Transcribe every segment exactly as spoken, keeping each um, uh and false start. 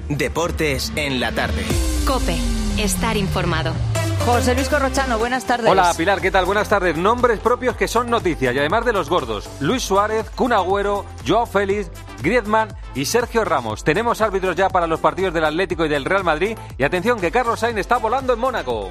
Deportes en la tarde. COPE. Estar informado. José Luis Corrochano, buenas tardes. Hola Pilar, ¿qué tal? Buenas tardes. Nombres propios que son noticias y además de los gordos: Luis Suárez, Kun Agüero, Joao Félix, Griezmann y Sergio Ramos. Tenemos árbitros ya para los partidos del Atlético y del Real Madrid y atención que Carlos Sainz está volando en Mónaco.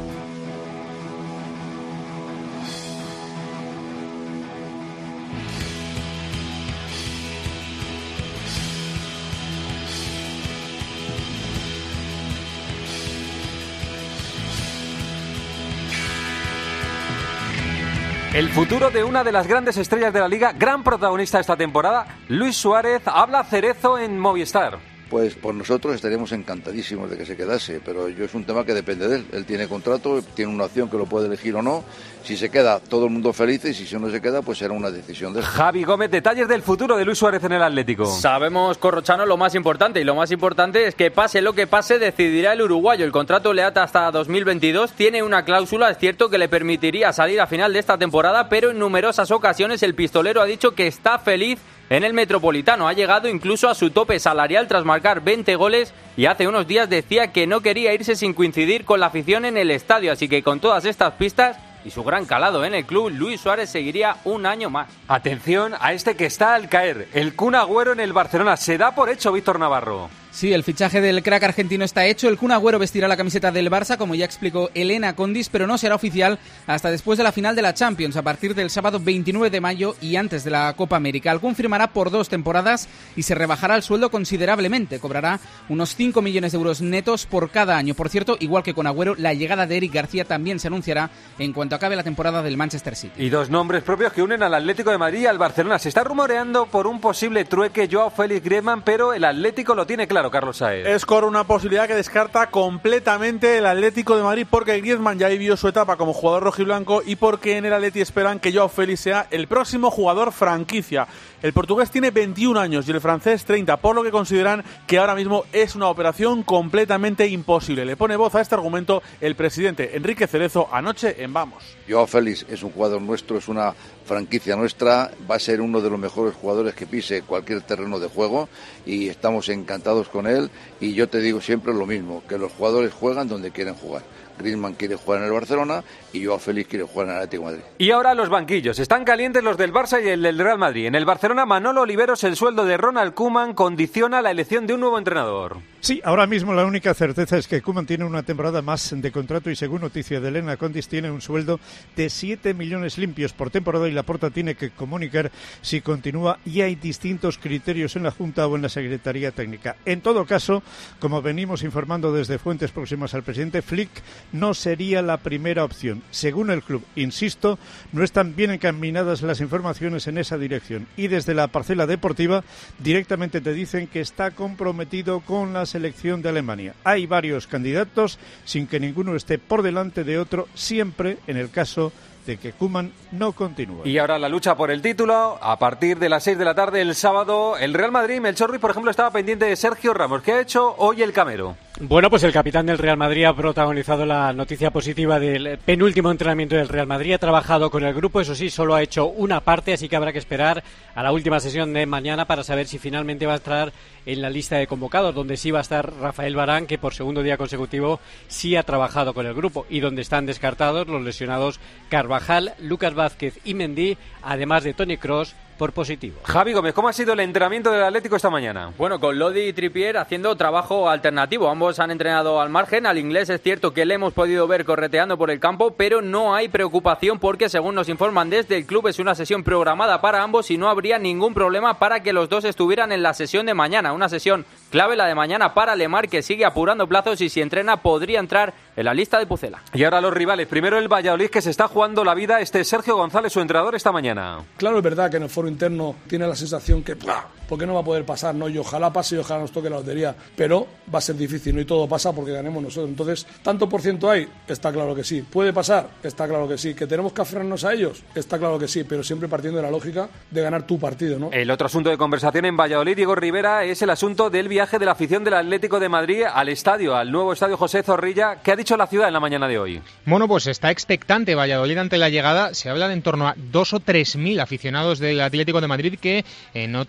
El futuro de una de las grandes estrellas de la Liga, gran protagonista esta temporada, Luis Suárez, habla Cerezo en Movistar. Pues por nosotros estaríamos encantadísimos de que se quedase, pero yo es un tema que depende de él. Él tiene contrato, tiene una opción que lo puede elegir o no. Si se queda, todo el mundo feliz, y si no se queda, pues será una decisión de él. Javi Gómez, detalles del futuro de Luis Suárez en el Atlético. Sabemos, Corrochano, lo más importante, y lo más importante es que pase lo que pase, decidirá el uruguayo. El contrato le ata hasta dos mil veintidós, tiene una cláusula, es cierto, que le permitiría salir a final de esta temporada, pero en numerosas ocasiones el pistolero ha dicho que está feliz en el Metropolitano. Ha llegado incluso a su tope salarial tras marcar veinte goles y hace unos días decía que no quería irse sin coincidir con la afición en el estadio. Así que con todas estas pistas y su gran calado en el club, Luis Suárez seguiría un año más. Atención a este que está al caer, el Kun Agüero en el Barcelona. Se da por hecho Víctor Navarro. Sí, el fichaje del crack argentino está hecho. El Kun Agüero vestirá la camiseta del Barça, como ya explicó Elena Condis, pero no será oficial hasta después de la final de la Champions, a partir del sábado veintinueve de mayo y antes de la Copa América. El Kun firmará por dos temporadas y se rebajará el sueldo considerablemente. Cobrará unos cinco millones de euros netos por cada año. Por cierto, igual que con Agüero, la llegada de Eric García también se anunciará en cuanto acabe la temporada del Manchester City. Y dos nombres propios que unen al Atlético de Madrid y al Barcelona. Se está rumoreando por un posible trueque Joao Félix Griezmann, pero el Atlético lo tiene claro, Carlos Saez. Es con una posibilidad que descarta completamente el Atlético de Madrid, porque Griezmann ya vivió su etapa como jugador rojiblanco y porque en el Atleti esperan que Joao Félix sea el próximo jugador franquicia. El portugués tiene veintiún años y el francés treinta, por lo que consideran que ahora mismo es una operación completamente imposible. Le pone voz a este argumento el presidente Enrique Cerezo anoche en Vamos. Joao Félix es un jugador nuestro, es una franquicia nuestra, va a ser uno de los mejores jugadores que pise cualquier terreno de juego y estamos encantados con él. Y yo te digo siempre lo mismo, que los jugadores juegan donde quieren jugar. Griezmann quiere jugar en el Barcelona y Joao Félix quiere jugar en el Atlético de Madrid. Y ahora los banquillos. Están calientes los del Barça y el del Real Madrid. En el Barcelona, Manolo Oliveros, el sueldo de Ronald Koeman condiciona la elección de un nuevo entrenador. Sí, ahora mismo la única certeza es que Koeman tiene una temporada más de contrato y, según noticia de Elena Condis, tiene un sueldo de siete millones limpios por temporada y Laporta tiene que comunicar si continúa, y hay distintos criterios en la Junta o en la Secretaría Técnica. En todo caso, como venimos informando desde fuentes próximas al presidente, Flick no sería la primera opción. Según el club, insisto, no están bien encaminadas las informaciones en esa dirección. Y desde la parcela deportiva directamente te dicen que está comprometido con la selección de Alemania. Hay varios candidatos sin que ninguno esté por delante de otro, siempre en el caso de que Koeman no continúe. Y ahora la lucha por el título. A partir de las seis de la tarde el sábado, el Real Madrid, Melchor Ruiz, por ejemplo, estaba pendiente de Sergio Ramos. ¿Qué ha hecho hoy el Camero? Bueno, pues el capitán del Real Madrid ha protagonizado la noticia positiva del penúltimo entrenamiento del Real Madrid. Ha trabajado con el grupo, eso sí, solo ha hecho una parte, así que habrá que esperar a la última sesión de mañana para saber si finalmente va a estar en la lista de convocados, donde sí va a estar Rafael Varane, que por segundo día consecutivo sí ha trabajado con el grupo, y donde están descartados los lesionados Carvajal, Lucas Vázquez y Mendy, además de Toni Kroos, por positivo. Javi Gómez, ¿cómo ha sido el entrenamiento del Atlético esta mañana? Bueno, con Lodi y Trippier haciendo trabajo alternativo. Ambos han entrenado al margen. Al inglés es cierto que le hemos podido ver correteando por el campo, pero no hay preocupación porque, según nos informan desde el club, es una sesión programada para ambos y no habría ningún problema para que los dos estuvieran en la sesión de mañana. Una sesión clave la de mañana para Lemar, que sigue apurando plazos y si entrena podría entrar en la lista de Pucela. Y ahora los rivales. Primero el Valladolid, que se está jugando la vida. Este es Sergio González, su entrenador, esta mañana. Claro, es verdad que en el foro interno tiene la sensación que ¡plah! ¿Por qué no va a poder pasar? No, y ojalá pase y ojalá nos toque la lotería, pero va a ser difícil, ¿no? Y todo pasa porque ganemos nosotros. Entonces, ¿tanto por ciento hay? Está claro que sí. ¿Puede pasar? Está claro que sí. ¿Que tenemos que aferrarnos a ellos? Está claro que sí, pero siempre partiendo de la lógica de ganar tu partido, ¿no? El otro asunto de conversación en Valladolid, Diego Rivera, es el asunto del viaje de la afición del Atlético de Madrid al estadio, al nuevo estadio José Zorrilla. ¿Qué ha dicho la ciudad en la mañana de hoy? Bueno, pues está expectante Valladolid ante la llegada. Se habla de en torno a dos o tres mil aficionados del Atlético de Madrid que en otro número de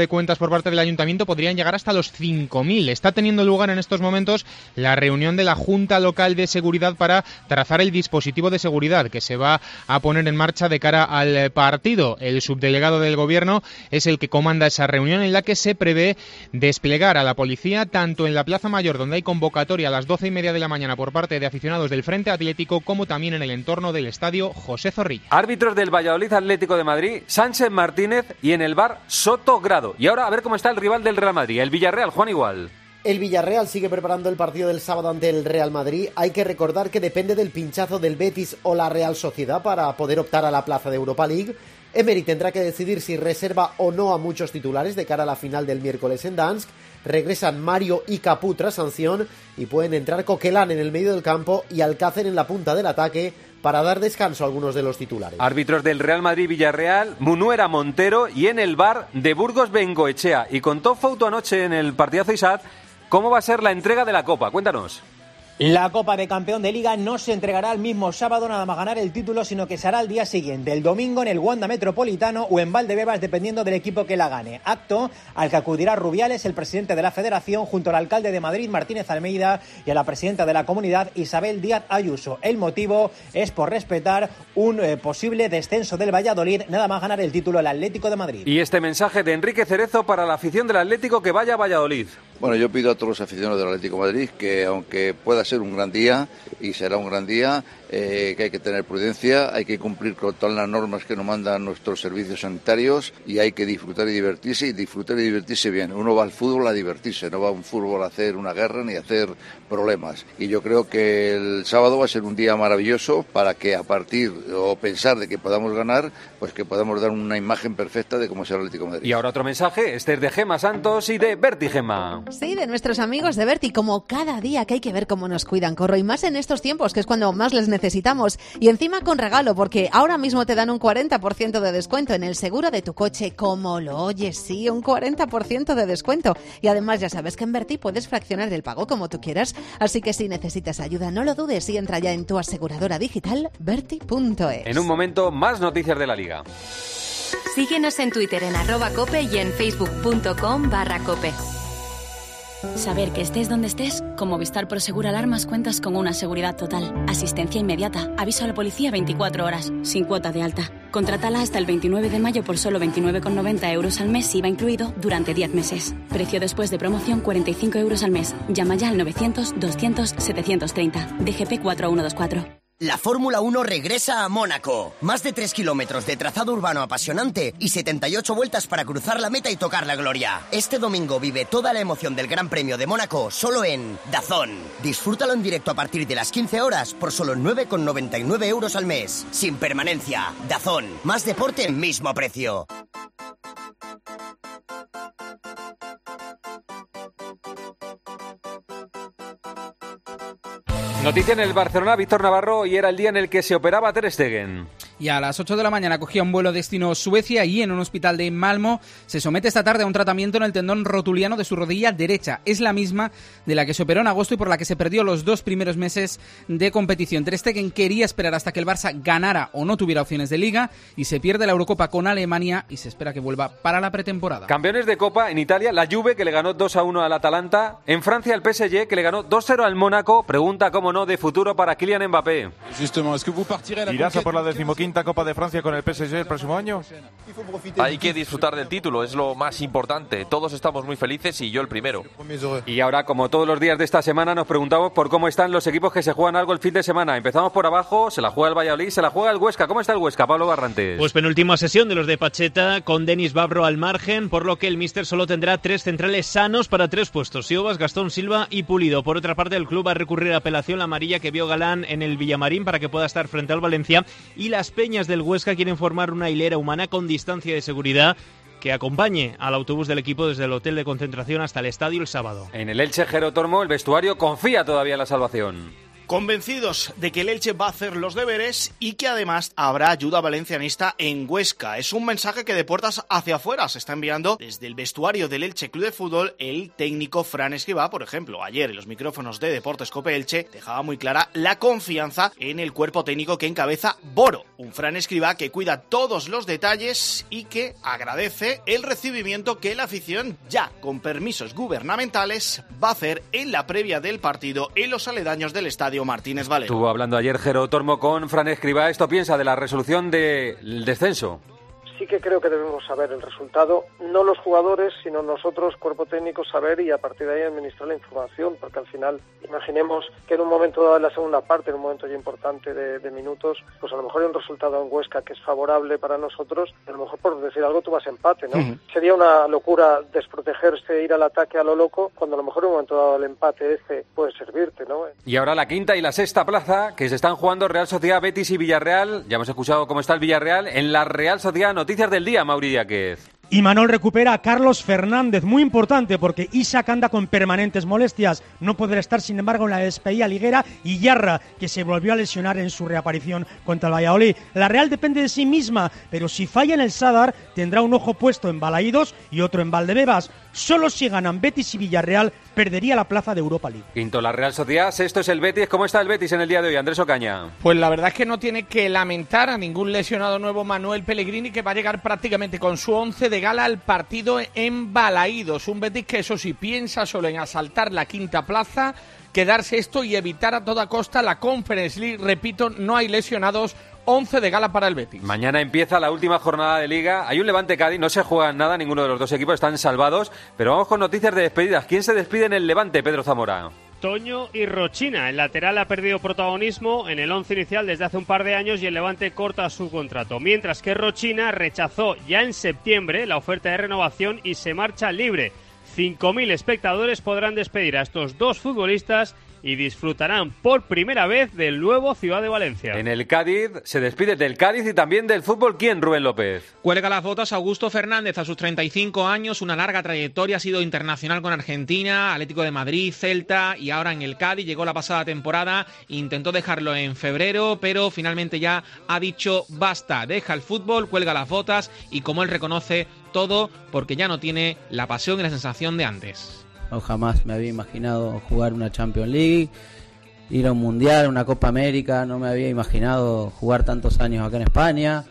de cuentas por parte del Ayuntamiento podrían llegar hasta los cinco mil. Está teniendo lugar en estos momentos la reunión de la Junta Local de Seguridad para trazar el dispositivo de seguridad que se va a poner en marcha de cara al partido. El subdelegado del Gobierno es el que comanda esa reunión en la que se prevé desplegar a la policía tanto en la Plaza Mayor, donde hay convocatoria a las doce y media de la mañana por parte de aficionados del Frente Atlético, como también en el entorno del estadio José Zorrilla. Árbitros del Valladolid Atlético de Madrid, Sánchez Martínez, y en el V A R Soto Grado. Y ahora a ver cómo está el rival del Real Madrid, el Villarreal. Juan Igual. El Villarreal sigue preparando el partido del sábado ante el Real Madrid. Hay que recordar que depende del pinchazo del Betis o la Real Sociedad para poder optar a la plaza de Europa League. Emery tendrá que decidir si reserva o no a muchos titulares de cara a la final del miércoles en Dansk. Regresan Mario y Capú tras sanción y pueden entrar Coquelán en el medio del campo y Alcácer en la punta del ataque para dar descanso a algunos de los titulares. Árbitros del Real Madrid-Villarreal, Munuera Montero, y en el V A R de Burgos Bengoechea. Y contó Fouto anoche en el partidazo Isat cómo va a ser la entrega de la Copa. Cuéntanos. La Copa de Campeón de Liga no se entregará el mismo sábado nada más ganar el título, sino que será el día siguiente, el domingo, en el Wanda Metropolitano o en Valdebebas, dependiendo del equipo que la gane. Acto al que acudirá Rubiales, el presidente de la Federación, junto al alcalde de Madrid, Martínez Almeida, y a la presidenta de la Comunidad, Isabel Díaz Ayuso. El motivo es por respetar un eh, posible descenso del Valladolid, nada más ganar el título el Atlético de Madrid. Y este mensaje de Enrique Cerezo para la afición del Atlético, que vaya a Valladolid. Bueno, yo pido a todos los aficionados del Atlético de Madrid que, aunque pueda ser un gran día, y será un gran día, eh, que hay que tener prudencia, hay que cumplir con todas las normas que nos mandan nuestros servicios sanitarios y hay que disfrutar y divertirse, y disfrutar y divertirse bien. Uno va al fútbol a divertirse, no va a un fútbol a hacer una guerra ni a hacer problemas. Y yo creo que el sábado va a ser un día maravilloso para que, a partir o pensar de que podamos ganar, pues que podamos dar una imagen perfecta de cómo será el Atlético de Madrid. Y ahora otro mensaje, este es de Gema Santos y de Berti Gema. Sí, de nuestros amigos de Berti, como cada día, que hay que ver cómo nos cuidan, Corro, y más en estos tiempos, que es cuando más les necesitamos. Y encima con regalo, porque ahora mismo te dan un cuarenta por ciento de descuento en el seguro de tu coche, como lo oyes, sí, un cuarenta por ciento de descuento. Y además ya sabes que en Berti puedes fraccionar el pago como tú quieras, así que si necesitas ayuda, no lo dudes y entra ya en tu aseguradora digital berti punto es. En un momento, más noticias de la Liga. Síguenos en Twitter en arroba cope y en facebook punto com barra cope. Saber que estés donde estés, con Movistar Prosegur Alarmas cuentas con una seguridad total, asistencia inmediata, aviso a la policía veinticuatro horas, sin cuota de alta. Contrátala hasta el veintinueve de mayo por solo veintinueve con noventa euros al mes, I V A incluido, durante diez meses. Precio después de promoción cuarenta y cinco euros al mes. Llama ya al novecientos, doscientos, setecientos treinta. D G P cuatro uno dos cuatro. La Fórmula uno regresa a Mónaco. Más de tres kilómetros de trazado urbano apasionante y setenta y ocho vueltas para cruzar la meta y tocar la gloria. Este domingo vive toda la emoción del Gran Premio de Mónaco solo en DAZN. Disfrútalo en directo a partir de las quince horas por solo nueve con noventa y nueve euros al mes. Sin permanencia. DAZN. Más deporte, mismo precio. Noticia en el Barcelona, Víctor Navarro, y era el día en el que se operaba Ter Stegen. Y a las ocho de la mañana cogía un vuelo destino Suecia y en un hospital de Malmö se somete esta tarde a un tratamiento en el tendón rotuliano de su rodilla derecha. Es la misma de la que se operó en agosto y por la que se perdió los dos primeros meses de competición. Ter Stegen quería esperar hasta que el Barça ganara o no tuviera opciones de Liga y se pierde la Eurocopa con Alemania y se espera que vuelva para la pretemporada. Campeones de Copa en Italia, la Juve, que le ganó dos a uno al Atalanta. En Francia, el P S G, que le ganó dos cero al Mónaco. Pregunta, cómo no, de futuro para Kylian Mbappé. ¿Irás a por la decimoquinta Copa de Francia con el P S G el próximo año? Hay que disfrutar del título, es lo más importante. Todos estamos muy felices y yo el primero. Y ahora, como todos los días de esta semana, nos preguntamos por cómo están los equipos que se juegan algo el fin de semana. Empezamos por abajo, se la juega el Valladolid, se la juega el Huesca. ¿Cómo está el Huesca, Pablo Barrantes? Pues penúltima sesión de los de Pacheta, con Denis Babro al margen, por lo que el míster solo tendrá tres centrales sanos para tres puestos: Siobas, Gastón Silva y Pulido. Por otra parte, el club va a recurrir a apelación la amarilla que vio Galán en el Villamarín para que pueda estar frente al Valencia, y las peñas del Huesca quieren formar una hilera humana con distancia de seguridad que acompañe al autobús del equipo desde el hotel de concentración hasta el estadio el sábado. En el Elche Jero Tormo, el vestuario confía todavía en la salvación. Convencidos de que el Elche va a hacer los deberes y que además habrá ayuda valencianista en Huesca. Es un mensaje que de puertas hacia afuera se está enviando desde el vestuario del Elche Club de Fútbol el técnico Fran Escribá. Por ejemplo, ayer en los micrófonos de Deportes Cope Elche dejaba muy clara la confianza en el cuerpo técnico que encabeza Boro. Un Fran Escribá que cuida todos los detalles y que agradece el recibimiento que la afición, ya con permisos gubernamentales, va a hacer en la previa del partido en los aledaños del estadio Martínez Valero. Estuvo hablando ayer Jero Tormo con Fran Escribá. ¿Esto piensa de la resolución del descenso? Sí que creo que debemos saber el resultado, no los jugadores, sino nosotros, cuerpo técnico, saber y a partir de ahí administrar la información, porque al final, imaginemos que en un momento dado de la segunda parte, en un momento ya importante de, de minutos, pues a lo mejor hay un resultado en Huesca que es favorable para nosotros, a lo mejor por decir algo tú vas a empate, ¿no? Uh-huh. Sería una locura desprotegerse, ir al ataque a lo loco, cuando a lo mejor en un momento dado el empate este puede servirte, ¿no? Y ahora la quinta y la sexta plaza, que se están jugando Real Sociedad, Betis y Villarreal. Ya hemos escuchado cómo está el Villarreal. En la Real Sociedad, noticias del día, Mauri Díaz. Y Manol recupera a Carlos Fernández, muy importante porque Isaac anda con permanentes molestias, no podrá estar sin embargo en la despedida liguera, y Yarra, que se volvió a lesionar en su reaparición contra el Valladolid. La Real depende de sí misma, pero si falla en el Sadar tendrá un ojo puesto en Balaídos y otro en Valdebebas. Solo si ganan Betis y Villarreal perdería la plaza de Europa League. Quinto la Real Sociedad, sexto es el Betis. ¿Cómo está el Betis en el día de hoy, Andrés Ocaña? Pues la verdad es que no tiene que lamentar a ningún lesionado nuevo Manuel Pellegrini, que va a llegar prácticamente con su once de gala al partido en Balaídos. Un Betis que eso sí piensa solo en asaltar la quinta plaza, quedarse esto y evitar a toda costa la Conference League. Repito, no hay lesionados. once de gala para el Betis. Mañana empieza la última jornada de Liga. Hay un Levante Cádiz, no se juega nada, ninguno de los dos equipos están salvados. Pero vamos con noticias de despedidas. ¿Quién se despide en el Levante, Pedro Zamora? Toño y Rochina. El lateral ha perdido protagonismo en el once inicial desde hace un par de años y el Levante corta su contrato. Mientras que Rochina rechazó ya en septiembre la oferta de renovación y se marcha libre. cinco mil espectadores podrán despedir a estos dos futbolistas y disfrutarán por primera vez del nuevo Ciudad de Valencia. En el Cádiz se despide del Cádiz y también del fútbol. ¿Quién, Rubén López? Cuelga las botas Augusto Fernández a sus treinta y cinco años, una larga trayectoria, ha sido internacional con Argentina, Atlético de Madrid, Celta y ahora en el Cádiz. Llegó la pasada temporada, intentó dejarlo en febrero, pero finalmente ya ha dicho basta, deja el fútbol, cuelga las botas y, como él reconoce, todo porque ya no tiene la pasión y la sensación de antes. No, jamás me había imaginado jugar una Champions League, ir a un Mundial, una Copa América. No me había imaginado jugar tantos años acá en España,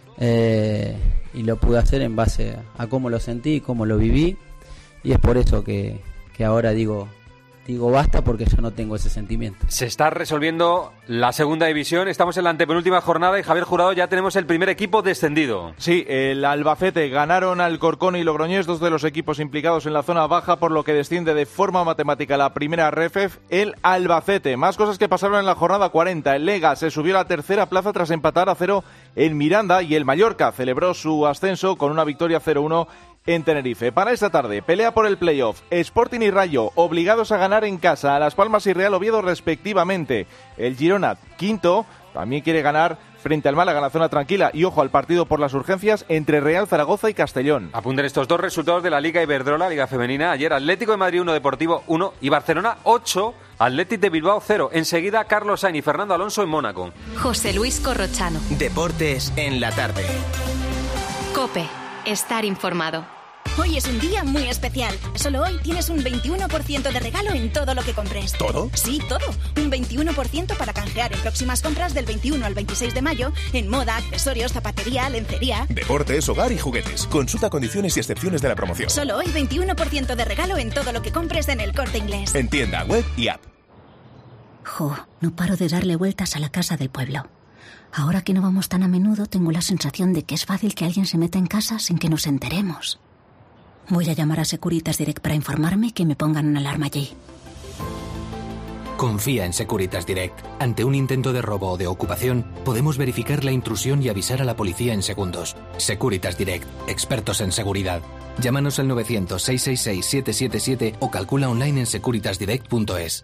eh, y lo pude hacer en base a, a cómo lo sentí, cómo lo viví, y es por eso que, que ahora digo digo basta, porque yo no tengo ese sentimiento. Se está resolviendo la segunda división, estamos en la antepenúltima jornada y, Javier Jurado, ya tenemos el primer equipo descendido. Sí, el Albacete ganaron al Corcón y Logroñés, dos de los equipos implicados en la zona baja, por lo que desciende de forma matemática la primera R F F, el Albacete. Más cosas que pasaron en la jornada cuarenta. El Lega se subió a la tercera plaza tras empatar a cero en Miranda, y el Mallorca celebró su ascenso con una victoria cero uno en Tenerife. Para esta tarde, pelea por el playoff. Sporting y Rayo obligados a ganar en casa a Las Palmas y Real Oviedo respectivamente. El Girona, quinto, también quiere ganar frente al Málaga en la zona tranquila. Y ojo al partido por las urgencias entre Real Zaragoza y Castellón. Apunten estos dos resultados de la Liga Iberdrola, Liga Femenina. Ayer Atlético de Madrid uno, Deportivo uno y Barcelona ocho, Athletic de Bilbao cero. Enseguida Carlos Sainz y Fernando Alonso en Mónaco. José Luis Corrochano. Deportes en la tarde. COPE. Estar informado. Hoy es un día muy especial. Solo hoy tienes un veintiuno por ciento de regalo en todo lo que compres. ¿Todo? Sí, todo. Un veintiuno por ciento para canjear en próximas compras del veintiuno al veintiséis de mayo en moda, accesorios, zapatería, lencería. Deportes, hogar y juguetes. Consulta condiciones y excepciones de la promoción. Solo hoy veintiuno por ciento de regalo en todo lo que compres en El Corte Inglés. En tienda, web y app. Jo, no paro de darle vueltas a la casa del pueblo. Ahora que no vamos tan a menudo, tengo la sensación de que es fácil que alguien se meta en casa sin que nos enteremos. Voy a llamar a Securitas Direct para informarme y que me pongan una alarma allí. Confía en Securitas Direct. Ante un intento de robo o de ocupación, podemos verificar la intrusión y avisar a la policía en segundos. Securitas Direct, expertos en seguridad. Llámanos al novecientos, seiscientos sesenta y seis, siete siete siete o calcula online en securitas direct punto es.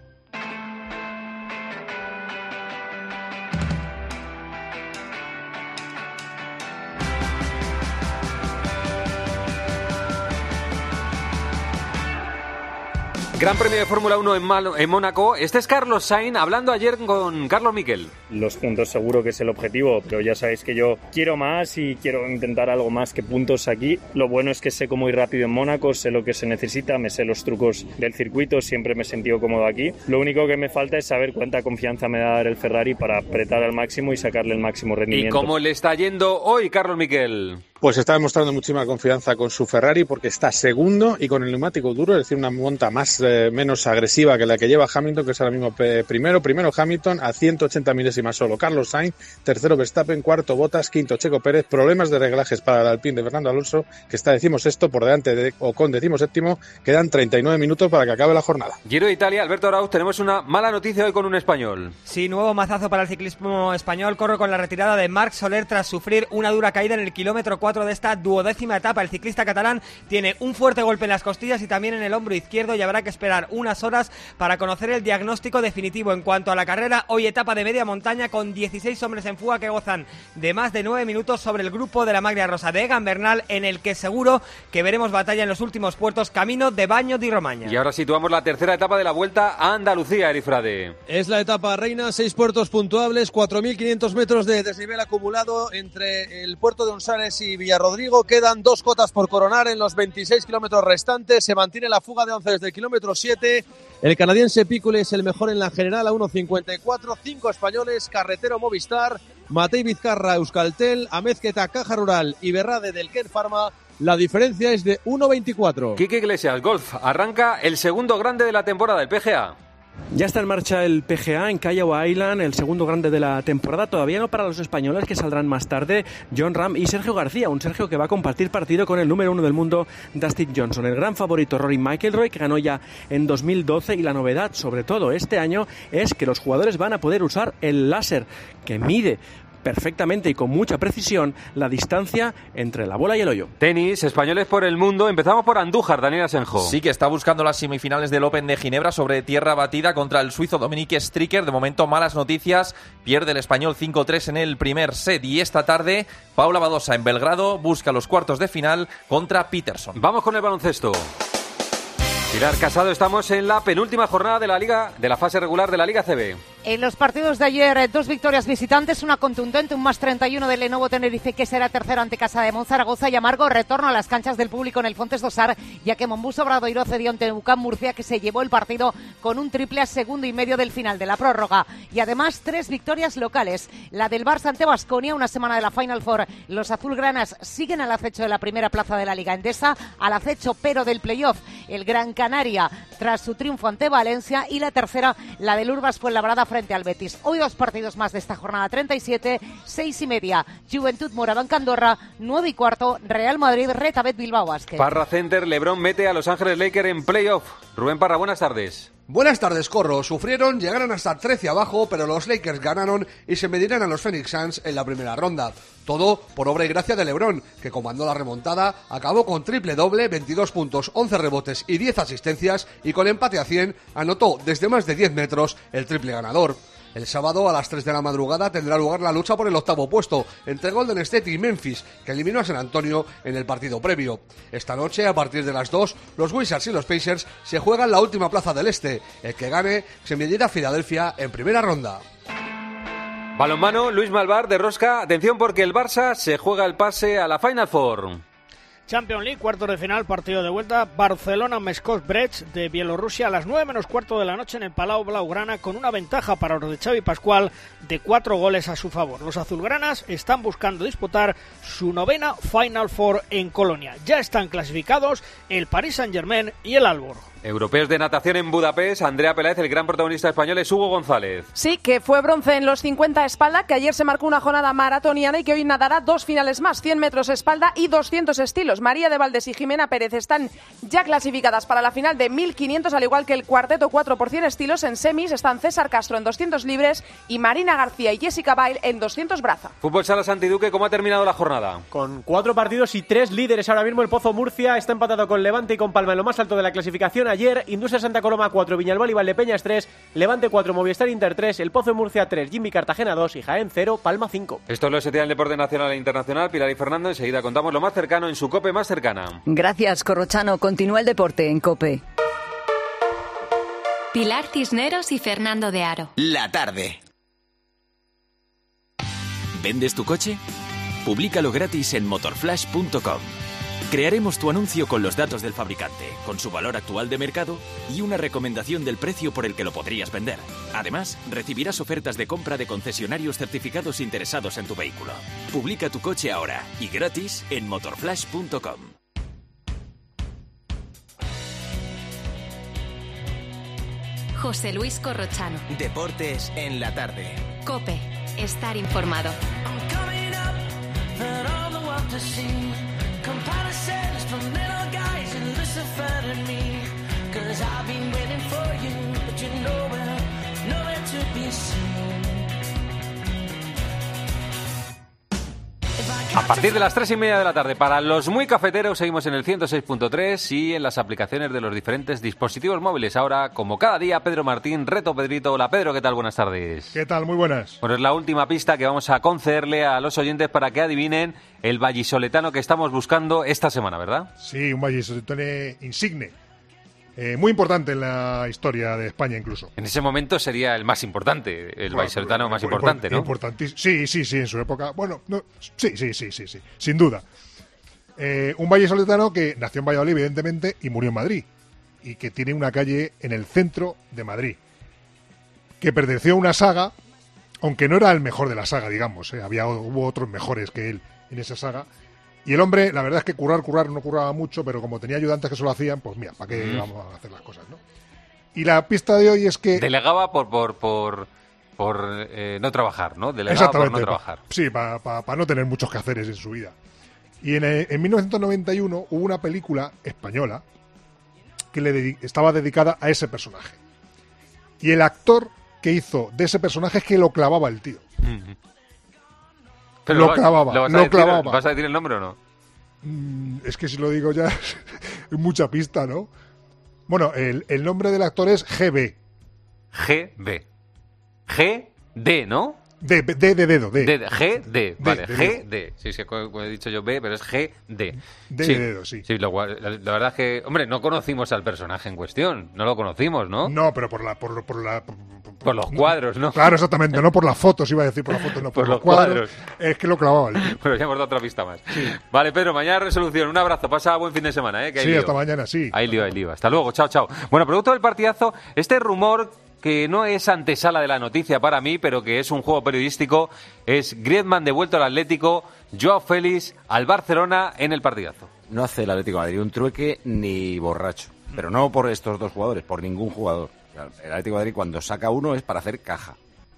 Gran Premio de Fórmula uno en, Mal- en Mónaco. Este es Carlos Sainz hablando ayer con Carlos Miquel. Los puntos seguro que es el objetivo, pero ya sabéis que yo quiero más y quiero intentar algo más que puntos aquí. Lo bueno es que sé cómo ir rápido en Mónaco, sé lo que se necesita, me sé los trucos del circuito, siempre me he sentido cómodo aquí. Lo único que me falta es saber cuánta confianza me va a dar el Ferrari para apretar al máximo y sacarle el máximo rendimiento. ¿Y cómo le está yendo hoy Carlos Miquel? Pues está demostrando muchísima confianza con su Ferrari porque está segundo y con el neumático duro, es decir, una monta más eh, menos agresiva que la que lleva Hamilton, que es ahora mismo eh, primero, primero Hamilton a ciento ochenta milésimas solo. Carlos Sainz, tercero Verstappen, cuarto Bottas, quinto Checo Pérez. Problemas de reglajes para el Alpine de Fernando Alonso, que está decimos esto por delante de Ocon decimos séptimo. Quedan treinta y nueve minutos para que acabe la jornada. Giro de Italia, Alberto Arauz, tenemos una mala noticia hoy con un español. Sí, nuevo mazazo para el ciclismo español. Corre con la retirada de Marc Soler tras sufrir una dura caída en el kilómetro cuatro de esta duodécima etapa. El ciclista catalán tiene un fuerte golpe en las costillas y también en el hombro izquierdo y habrá que esperar unas horas para conocer el diagnóstico definitivo. En cuanto a la carrera, hoy etapa de media montaña con dieciséis hombres en fuga que gozan de más de nueve minutos sobre el grupo de la Maglia Rosa de Egan Bernal, en el que seguro que veremos batalla en los últimos puertos camino de Baño di Romaña. Y ahora situamos la tercera etapa de la Vuelta a Andalucía, Erifrade. Es la etapa reina, seis puertos puntuables, cuatro mil quinientos metros de desnivel acumulado entre el puerto de Unsares y Villarrodrigo. Quedan dos cotas por coronar en los veintiséis kilómetros restantes. Se mantiene la fuga de once desde el kilómetro siete. El canadiense Piccoli es el mejor en la general a uno cincuenta y cuatro. Cinco españoles, Carretero Movistar, Matei Vizcarra Euskaltel, Amezqueta Caja Rural y Berrade del Ken Pharma. La diferencia es de uno veinticuatro. Quique Iglesias, golf. Arranca el segundo grande de la temporada, el P G A. Ya está en marcha el P G A en Kiowa Island, el segundo grande de la temporada, todavía no para los españoles que saldrán más tarde, John Ram y Sergio García, un Sergio que va a compartir partido con el número uno del mundo, Dustin Johnson, el gran favorito Rory McIlroy, que ganó ya en dos mil doce, y la novedad, sobre todo este año, es que los jugadores van a poder usar el láser, que mide perfectamente y con mucha precisión la distancia entre la bola y el hoyo. Tenis, españoles por el mundo. Empezamos por Andújar, Daniel Asenjo. Sí, que está buscando las semifinales del Open de Ginebra sobre tierra batida contra el suizo Dominique Stricker. De momento, malas noticias. Pierde el español cinco tres en el primer set. Y esta tarde, Paula Badosa en Belgrado busca los cuartos de final contra Peterson. Vamos con el baloncesto. Pilar Casado, estamos en la penúltima jornada de la Liga, de la fase regular de la Liga C B. En los partidos de ayer, dos victorias visitantes, una contundente, un más treinta y uno del Lenovo Tenerife, que será tercero ante Casa de Monzaragoza, y amargo retorno a las canchas del público en el Fontes Dosar, ya que Monbus Obradoiro cedió ante Ucam Murcia, que se llevó el partido con un triple a segundo y medio del final de la prórroga. Y además, tres victorias locales. La del Barça ante Baskonia, una semana de la Final Four. Los azulgranas siguen al acecho de la primera plaza de la Liga Endesa, al acecho pero del playoff, el Gran Canaria, tras su triunfo ante Valencia, y la tercera, la del Urbas Fuenlabrada frente al Betis. Hoy dos partidos más de esta jornada treinta y siete, seis y media, Juventud Morabanca Andorra, nueve y cuarto, Real Madrid Retabet Bilbao Basket. Parra Center, LeBron mete a Los Ángeles Lakers en playoff. Rubén Parra, buenas tardes. Buenas tardes, Corro. Sufrieron, llegaron hasta trece abajo, pero los Lakers ganaron y se medirán a los Phoenix Suns en la primera ronda. Todo por obra y gracia de LeBron, que comandó la remontada, acabó con triple doble, veintidós puntos, once rebotes y diez asistencias, y con empate a cien anotó desde más de diez metros el triple ganador. El sábado a las tres de la madrugada tendrá lugar la lucha por el octavo puesto entre Golden State y Memphis, que eliminó a San Antonio en el partido previo. Esta noche, a partir de las dos, los Wizards y los Pacers se juegan la última plaza del este. El que gane se medirá a Filadelfia en primera ronda. Balonmano, Luis Malvar de Rosca. Atención, porque el Barça se juega el pase a la Final Four. Champions League, cuartos de final, partido de vuelta, Barcelona-Meskov Brest de Bielorrusia a las nueve menos cuarto de la noche en el Palau Blaugrana, con una ventaja para los de Xavi Pascual de cuatro goles a su favor. Los azulgranas están buscando disputar su novena Final Four en Colonia. Ya están clasificados el Paris Saint-Germain y el Aalborg. Europeos de natación en Budapest. Andrea Peláez, el gran protagonista español es Hugo González. Sí, que fue bronce en los cincuenta espalda, que ayer se marcó una jornada maratoniana y que hoy nadará dos finales más, cien metros espalda y doscientos estilos. María de Valdés y Jimena Pérez están ya clasificadas para la final de mil quinientos, al igual que el cuarteto cuatro por cien estilos. En semis están César Castro en doscientos libres y Marina García y Jessica Bail en doscientos braza. Fútbol Sala Santiduque, ¿cómo ha terminado la jornada? Con cuatro partidos y tres líderes ahora mismo. El Pozo Murcia está empatado con Levante y con Palma en lo más alto de la clasificación. Ayer, Industria Santa Coloma cuatro, Viñalbal y Valdepeñas tres, Levante cuatro, Movistar Inter tres, El Pozo Murcia tres, Jimmy Cartagena dos y Jaén cero, Palma cinco. Esto es lo que se tiene en el deporte nacional e internacional. Pilar y Fernando, enseguida contamos lo más cercano en su COPE más cercana. Gracias, Corrochano. Continúa el deporte en COPE. Pilar Cisneros y Fernando de Aro. La tarde. ¿Vendes tu coche? Públicalo gratis en motorflash punto com. Crearemos tu anuncio con los datos del fabricante, con su valor actual de mercado y una recomendación del precio por el que lo podrías vender. Además, recibirás ofertas de compra de concesionarios certificados interesados en tu vehículo. Publica tu coche ahora y gratis en motorflash punto com. José Luis Corrochano. Deportes en la tarde. COPE. Estar informado. A partir de las tres y media de la tarde, para los muy cafeteros, seguimos en el ciento seis punto tres y en las aplicaciones de los diferentes dispositivos móviles. Ahora, como cada día, Pedro Martín, Reto Pedrito. Hola Pedro, ¿qué tal? Buenas tardes. ¿Qué tal? Muy buenas. Bueno, es la última pista que vamos a concederle a los oyentes para que adivinen el vallisoletano que estamos buscando esta semana, ¿verdad? Sí, un vallisoletano insigne. Eh, muy importante en la historia de España, incluso. En ese momento sería el más importante, el bueno, vallisoletano más importante, ¿no? Sí, sí, sí, en su época. Bueno, no, sí, sí, sí, sí, sí, sin duda. Eh, un vallisoletano que nació en Valladolid, evidentemente, y murió en Madrid. Y que tiene una calle en el centro de Madrid. Que perteneció a una saga, aunque no era el mejor de la saga, digamos. Eh, había, hubo otros mejores que él en esa saga. Y el hombre, la verdad es que currar, currar no curraba mucho, pero como tenía ayudantes que se lo hacían, pues mira, ¿para qué mm. vamos a hacer las cosas, no? Y la pista de hoy es que... Delegaba por por por, por eh, no trabajar, ¿no? Delegaba por no trabajar. Pa, sí, para pa, pa no tener muchos quehaceres en su vida. Y en, en mil novecientos noventa y uno hubo una película española que le dedi- estaba dedicada a ese personaje. Y el actor que hizo de ese personaje es que lo clavaba el tío. Mm-hmm. Pero lo, lo clavaba, ¿lo vas lo a decir, clavaba. ¿Vas a decir el nombre o no? Mm, es que si lo digo ya es mucha pista, ¿no? Bueno, el, el nombre del actor es G B. G B. G D, ¿no? D, D de dedo, D. D, G D, vale, de G D. Sí, sí, como he dicho yo B, pero es G D. D sí, de dedo, sí. Sí, lo, la, la verdad es que, hombre, no conocimos al personaje en cuestión, no lo conocimos, ¿no? No, pero por la... Por, por la por, por, por los cuadros, ¿no? Claro, exactamente, no por las fotos, iba a decir por las fotos, no por, por los, los cuadros, cuadros. Es que lo clavaba. Pero ya hemos dado otra pista más. Sí. Vale, Pedro, mañana resolución. Un abrazo, pasa buen fin de semana, ¿eh? Que hay sí, lío. Hasta mañana, sí. Hay lío, hay lío. Hasta luego, chao, chao. Bueno, producto del partidazo, este rumor que no es antesala de la noticia para mí, pero que es un juego periodístico, es Griezmann devuelto al Atlético, Joao Félix al Barcelona en el partidazo. No hace el Atlético de Madrid un trueque ni borracho, pero no por estos dos jugadores, por ningún jugador. El Atlético de Madrid cuando saca uno es para hacer caja.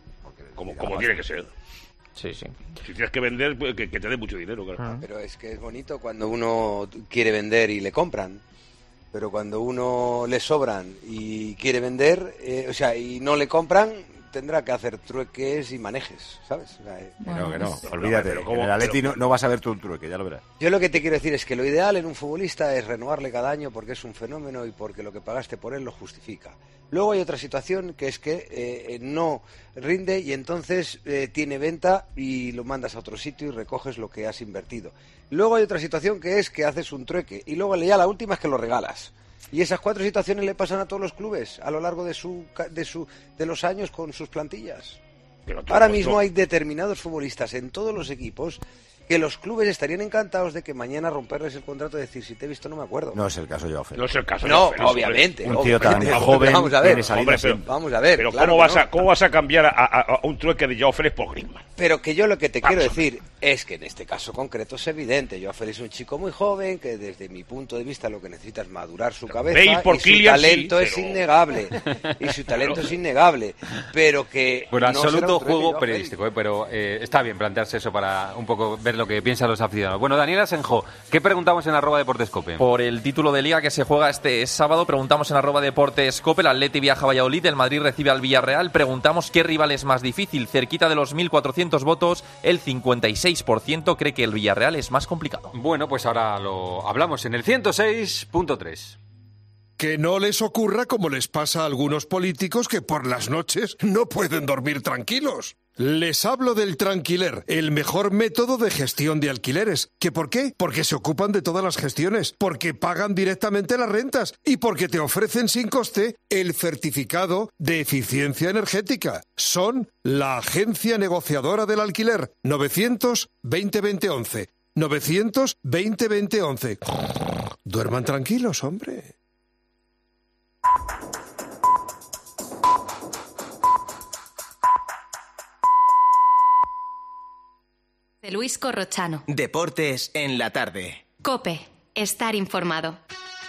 Como, como tiene que ser. Sí, sí. Si tienes que vender, pues, que, que te dé mucho dinero, claro. Ah. Pero es que es bonito cuando uno quiere vender y le compran. Pero cuando uno le sobran y quiere vender, eh, o sea, y no le compran, tendrá que hacer trueques y manejes, ¿sabes? O sea, eh, bueno, que no, que no, olvídate. No, en el Atleti no, no vas a ver tu trueque, ya lo verás. Yo lo que te quiero decir es que lo ideal en un futbolista es renovarle cada año porque es un fenómeno y porque lo que pagaste por él lo justifica. Luego hay otra situación que es que eh, no rinde y entonces eh, tiene venta y lo mandas a otro sitio y recoges lo que has invertido. Luego hay otra situación que es que haces un trueque y luego ya la última es que lo regalas. Y esas cuatro situaciones le pasan a todos los clubes a lo largo de su de su de los años con sus plantillas. Pero ahora mismo no. Hay determinados futbolistas en todos los equipos que los clubes estarían encantados de que mañana romperles el contrato y decir, si te he visto no me acuerdo. No es el caso de Joao Félix. No es el caso de No, Joao Félix, obviamente. Un tío tan obviamente. joven Vamos a ver, tiene salida hombre, pero, siempre. vamos a ver. Pero claro ¿cómo, vas no. a, ¿cómo vas a cambiar a, a, a un trueque de Joao Félix por Griezmann? Pero que yo lo que te vamos quiero decir es que en este caso concreto es evidente. Joao Félix es un chico muy joven que desde mi punto de vista lo que necesita es madurar su cabeza por y Kylian, su talento sí, es pero... innegable. Y su talento claro. es innegable. Pero que Bueno, no absoluto juego periodístico, ¿eh? Pero eh, está bien plantearse eso para un poco ver lo que piensan los aficionados. Bueno, Daniela Senjo, ¿qué preguntamos en arroba deportescope? Por el título de Liga que se juega este sábado, preguntamos en arroba deportescope, el Atleti viaja a Valladolid, el Madrid recibe al Villarreal, preguntamos qué rival es más difícil, cerquita de los mil cuatrocientos votos, el cincuenta y seis por ciento cree que el Villarreal es más complicado. Bueno, pues ahora lo hablamos en el ciento seis punto tres. Que no les ocurra como les pasa a algunos políticos que por las noches no pueden dormir tranquilos. Les hablo del Tranquiler, el mejor método de gestión de alquileres. ¿Qué por qué? Porque se ocupan de todas las gestiones, porque pagan directamente las rentas y porque te ofrecen sin coste el certificado de eficiencia energética. Son la agencia negociadora del alquiler. novecientos veinte veinte once. novecientos veinte veinte once. Duerman tranquilos, hombre. De Luis Corrochano. Deportes en la tarde. COPE. Estar informado.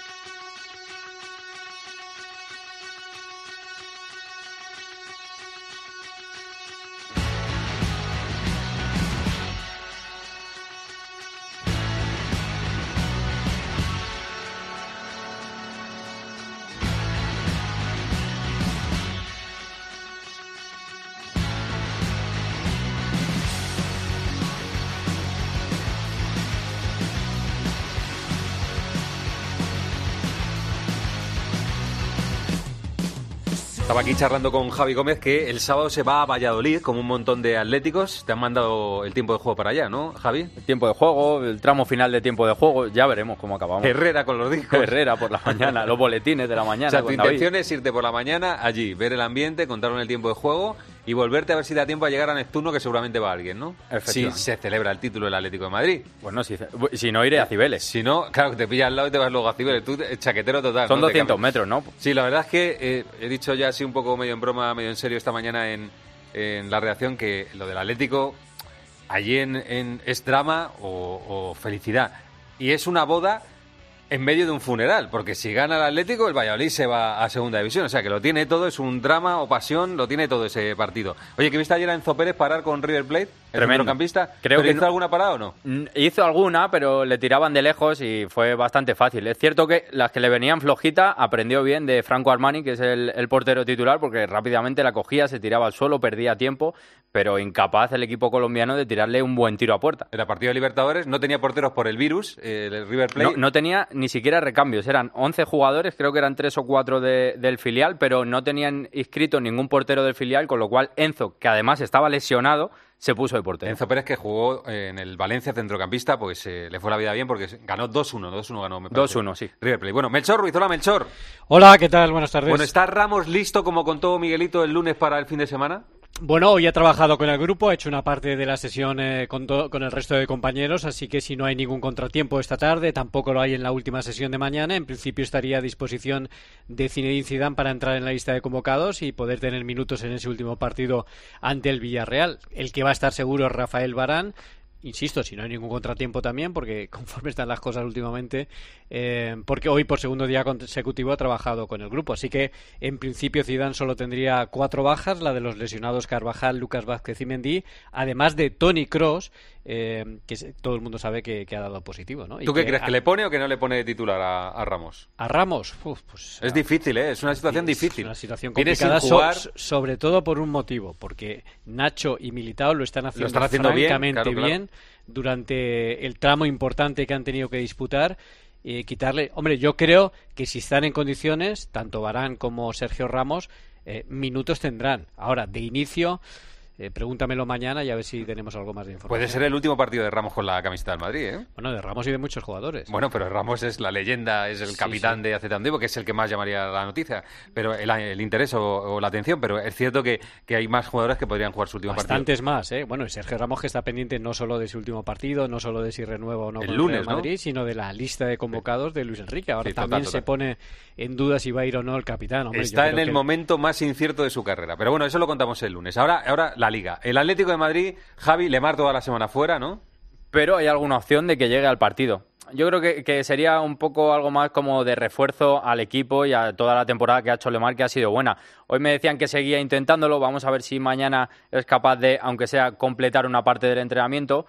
Estaba aquí charlando con Javi Gómez que el sábado se va a Valladolid como un montón de atléticos. Te han mandado el tiempo de juego para allá, ¿no, Javi? El tiempo de juego, el tramo final de tiempo de juego, ya veremos cómo acabamos. Herrera con los discos. Herrera por la mañana, los boletines de la mañana. O sea, tu con intención David. es irte por la mañana allí, ver el ambiente, contar el tiempo de juego y volverte a ver si da tiempo a llegar a Neptuno, que seguramente va alguien, ¿no? Si Efectivamente. se celebra el título del Atlético de Madrid. Bueno, si, si no iré a Cibeles. Si no, claro, que te pillas al lado y te vas luego a Cibeles. Tú, eh, chaquetero total. Son ¿no? Te doscientos cambias. metros, ¿no? Sí, la verdad es que eh, he dicho ya así un poco medio en broma, medio en serio esta mañana en, en la redacción que lo del Atlético allí en, en es drama o, o felicidad. Y es una boda en medio de un funeral, porque si gana el Atlético, el Valladolid se va a segunda división. O sea, que lo tiene todo, es un drama o pasión, lo tiene todo ese partido. Oye, ¿que viste ayer a Enzo Pérez parar con River Plate? ¿El Tremendo. centrocampista? Creo ¿Pero que hizo no- alguna parada o no? Mm, Hizo alguna, pero le tiraban de lejos y fue bastante fácil. Es cierto que las que le venían flojita aprendió bien de Franco Armani, que es el, el portero titular, porque rápidamente la cogía, se tiraba al suelo, perdía tiempo, pero incapaz el equipo colombiano de tirarle un buen tiro a puerta. Era partido de Libertadores, no tenía porteros por el virus, eh, el River Plate. No, no tenía ni siquiera recambios, eran once jugadores, creo que eran tres o cuatro de- del filial, pero no tenían inscrito ningún portero del filial, con lo cual Enzo, que además estaba lesionado, se puso de portero. Enzo Pérez, que jugó en el Valencia centrocampista, pues eh, le fue la vida bien porque ganó dos uno, dos uno ganó, me parece. dos uno, sí. River Plate. Bueno, Melchor Ruiz, hola Melchor. Hola, ¿qué tal? Buenas tardes. Bueno, ¿está Ramos listo, como contó Miguelito, el lunes para el fin de semana? Bueno, hoy he trabajado con el grupo, he hecho una parte de la sesión eh, con, to- con el resto de compañeros, así que si no hay ningún contratiempo esta tarde, tampoco lo hay en la última sesión de mañana, en principio estaría a disposición de Zinedine Zidane para entrar en la lista de convocados y poder tener minutos en ese último partido ante el Villarreal. El que va a estar seguro es Rafael Varane. Insisto, si no hay ningún contratiempo también, porque conforme están las cosas últimamente, eh, porque hoy por segundo día consecutivo ha trabajado con el grupo, así que en principio Zidane solo tendría cuatro bajas, la de los lesionados Carvajal, Lucas Vázquez y Mendy, además de Toni Kroos, eh, que se- todo el mundo sabe que, que ha dado positivo, ¿no? Y ¿Tú qué crees? a- ¿Que le pone o que no le pone de titular a, a Ramos? a Ramos? Uf, pues, Es difícil, ¿eh? Es una situación difícil. Es una situación Viene sin complicada, so- jugar. so- sobre todo por un motivo, porque Nacho y Militao lo están haciendo, están haciendo bien, francamente claro, claro. bien durante el tramo importante que han tenido que disputar. Eh, quitarle, hombre, yo creo que si están en condiciones, tanto Varane como Sergio Ramos, eh, minutos tendrán. Ahora, de inicio, eh, pregúntamelo mañana y a ver si tenemos algo más de información. Puede ser el último partido de Ramos con la camiseta del Madrid, ¿eh? Bueno, de Ramos y de muchos jugadores. Bueno, pero Ramos es la leyenda, es el Sí, capitán sí. de hace tanto tiempo, que es el que más llamaría la noticia, pero el, el interés o, o la atención, pero es cierto que, que hay más jugadores que podrían jugar su último Bastantes más, ¿eh? Bueno, y Sergio Ramos que está pendiente no solo de su último partido, no solo de si renueva o no El con lunes, el Real ¿no? Madrid, sino de la lista de convocados de Luis Enrique. Ahora Sí, total, también total. se pone en duda si va a ir o no el capitán. Hombre, yo Está creo en el que- momento más incierto de su carrera. Pero bueno, eso lo contamos el lunes. Ahora, ahora la Liga. El Atlético de Madrid, Javi, Lemar toda la semana fuera, ¿no? Pero hay alguna opción de que llegue al partido. Yo creo que, que sería un poco algo más como de refuerzo al equipo y a toda la temporada que ha hecho Lemar, que ha sido buena. Hoy me decían que seguía intentándolo, vamos a ver si mañana es capaz de, aunque sea, completar una parte del entrenamiento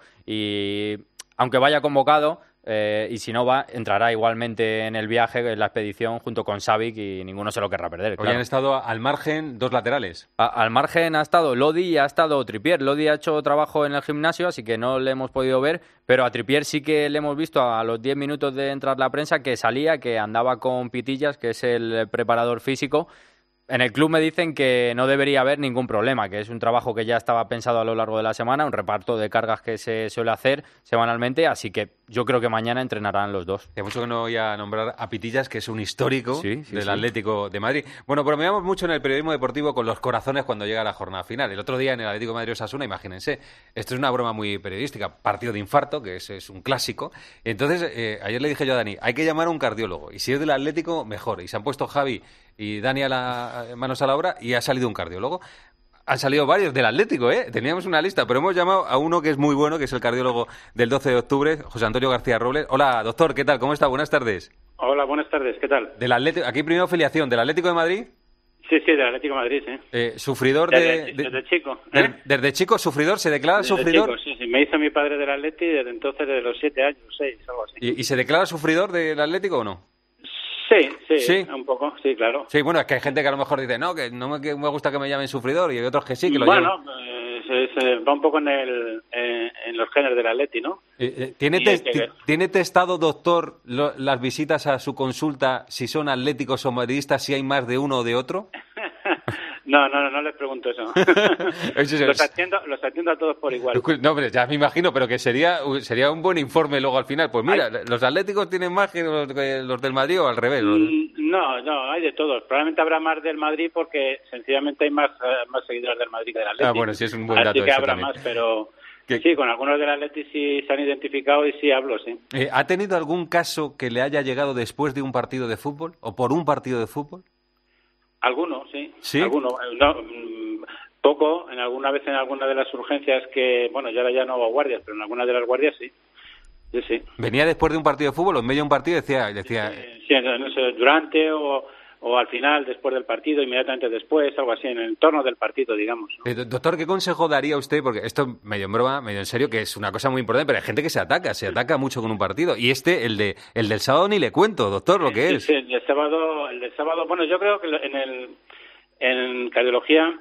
y aunque vaya convocado, eh, y si no va, entrará igualmente en el viaje, en la expedición, junto con Savic y ninguno se lo querrá perder. Hoy claro. han estado al margen dos laterales. A- al margen ha estado Lodi y ha estado Trippier. Lodi ha hecho trabajo en el gimnasio, así que no le hemos podido ver, pero a Trippier sí que le hemos visto a los diez minutos de entrar la prensa que salía, que andaba con Pitillas, que es el preparador físico, En el club me dicen que no debería haber ningún problema, que es un trabajo que ya estaba pensado a lo largo de la semana, un reparto de cargas que se suele hacer semanalmente, así que yo creo que mañana entrenarán los dos. Hace mucho que no voy a nombrar a Pitillas, que es un histórico sí, sí, del sí. Atlético de Madrid. Bueno, bromeamos mucho en el periodismo deportivo con los corazones cuando llega la jornada final. El otro día en el Atlético de Madrid-Osasuna, imagínense, esto es una broma muy periodística, partido de infarto, que es, es un clásico. Entonces, eh, ayer le dije yo a Dani, hay que llamar a un cardiólogo, y si es del Atlético, mejor. Y se han puesto Javi y Dani a la, manos a la obra y ha salido un cardiólogo. Han salido varios del Atlético, ¿eh? Teníamos una lista, pero hemos llamado a uno que es muy bueno, que es el cardiólogo del doce de octubre, José Antonio García Robles. Hola, doctor, ¿qué tal? ¿Cómo está? Buenas tardes. Hola, buenas tardes, ¿qué tal? Del Atlético, aquí primero filiación, ¿del Atlético de Madrid? Sí, sí, del Atlético de Madrid, sí. Eh, ¿Sufridor de...? Desde, de, desde chico. ¿eh? ¿eh? ¿Desde chico sufridor? ¿Se declara Desde sufridor? Chico, sí, sí, me hizo mi padre del Atleti desde entonces, desde los siete años, seis, algo así. ¿Y, y se declara sufridor del Atlético o no? Sí, sí, ¿Sí? un poco, sí, claro. Sí, bueno, es que hay gente que a lo mejor dice, no, que no me, que me gusta que me llamen sufridor, y hay otros que sí, que lo Bueno, llevan. eh, se, se va un poco en, el, eh, en los genes del Atleti, ¿no? Eh, eh, ¿Tiene, Y te- hay que ver. ¿Tiene testado, doctor, lo- las visitas a su consulta, si son atléticos o madridistas, si hay más de uno o de otro? No, no, no, no les pregunto eso. Eso es- los, atiendo, los atiendo a todos por igual. No, hombre, ya me imagino, pero que sería sería un buen informe luego al final. Pues mira, los atléticos tienen más que los, que los del Madrid o al revés. Los- Mm, No, no, hay de todos. Probablemente habrá más del Madrid porque sencillamente hay más, eh, más seguidores del Madrid que del Atleti. Ah, bueno, sí, es un buen Así dato que ese habrá también. más, pero sí, con algunos del Atleti sí se han identificado y sí hablo, sí. Eh, ¿Ha tenido algún caso que le haya llegado después de un partido de fútbol o por un partido de fútbol? Algunos, sí. ¿Sí? Algunos. Eh, No, mm, poco, en alguna vez en alguna de las urgencias que, bueno, ya ahora ya no hago guardias, pero en alguna de las guardias sí. Sí, sí. ¿Venía después de un partido de fútbol o en medio de un partido y decía, decía Sí, no no sé, durante o, o al final, después del partido, inmediatamente después, algo así, en el entorno del partido, digamos. eh, do- doctor, ¿qué consejo daría usted? Porque esto medio en broma, medio en serio, que es una cosa muy importante, pero hay gente que se ataca, se ataca mucho con un partido. Y este, el de el del sábado, ni le cuento, doctor, lo que Sí, es. sí, el del sábado, el del sábado, bueno, yo creo que lo- en el en cardiología,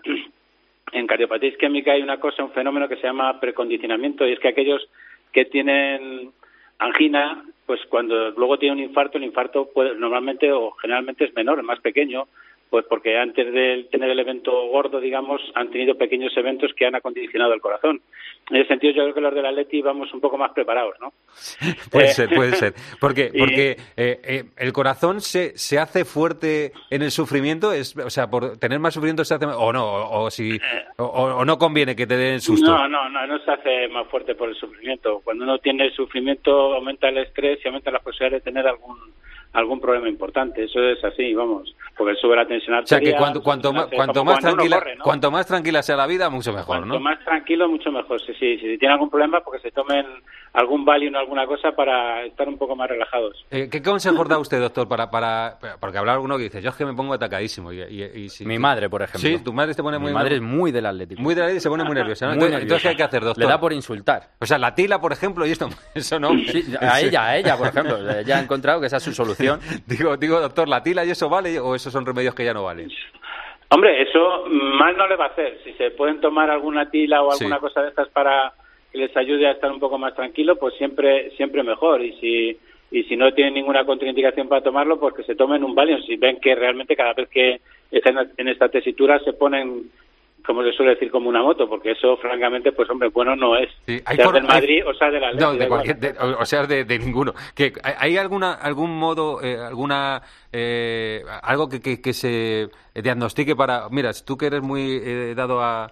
en cardiopatía isquémica hay una cosa, un fenómeno que se llama precondicionamiento, y es que aquellos que tienen angina, pues cuando luego tienen un infarto, el infarto puede, normalmente o generalmente es menor, es más pequeño, pues porque antes de tener el evento gordo, digamos, han tenido pequeños eventos que han acondicionado el corazón. En ese sentido, yo creo que los del Atleti vamos un poco más preparados, ¿no? Puede Eh, ser, puede ser. Porque, y- porque eh, eh, el corazón se, se hace fuerte en el sufrimiento, es, o sea, por tener más sufrimiento se hace más- o no, o, o si o, o no conviene que te den susto. No, no, no, no se hace más fuerte por el sufrimiento. Cuando uno tiene sufrimiento aumenta el estrés y aumenta las posibilidades de tener algún algún problema importante. Eso es así, vamos, porque sube la tensión O sea, arterial. que cuanto, cuanto, se más, hace cuanto como más cuando uno tranquila, corre, ¿no? cuanto más tranquila sea la vida, mucho mejor, Cuanto ¿no? más tranquilo, mucho mejor. Sí, sí, si tiene algún problema, porque se tomen algún Valium o alguna cosa para estar un poco más relajados. Eh, ¿Qué consejos da usted, doctor, para, para porque habrá alguno que dice, yo es que me pongo atacadísimo? Y, y- y si- Mi madre, por ejemplo. Sí, tu madre te pone Mi muy... madre es muy del Atlético. Muy de la ley y se pone muy nerviosa, ¿no? Muy entonces, entonces, nerviosa. ¿qué hay que hacer, doctor? Le da por insultar. O sea, la tila, por ejemplo, y esto, eso no. Sí, a ella, a ella, por ejemplo. Ella ha encontrado que esa es su solución. digo, digo, doctor, ¿la tila y eso vale o esos son remedios que ya no valen? Hombre, eso mal no le va a hacer. Si se pueden tomar alguna tila o alguna Sí. cosa de estas para que les ayude a estar un poco más tranquilo, pues siempre siempre mejor. Y si y si no tienen ninguna contraindicación para tomarlo, pues que se tomen un Valium. Si ven que realmente cada vez que están en esta tesitura se ponen, como se suele decir, como una moto, porque eso, francamente, pues hombre, bueno no es. Sí, hay sea for- del Madrid hay- o sea del Atlético. No, de cualquier, de- o o sea, de, de ninguno. Que hay hay alguna algún modo, eh, alguna eh, algo que, que, que se diagnostique para, mira, si tú que eres muy eh, dado a,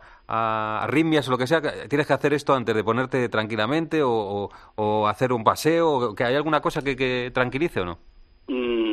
a arritmias o lo que sea, que tienes que hacer esto antes de ponerte tranquilamente o, o, o hacer un paseo, o que hay alguna cosa que, que tranquilice o no. Mm,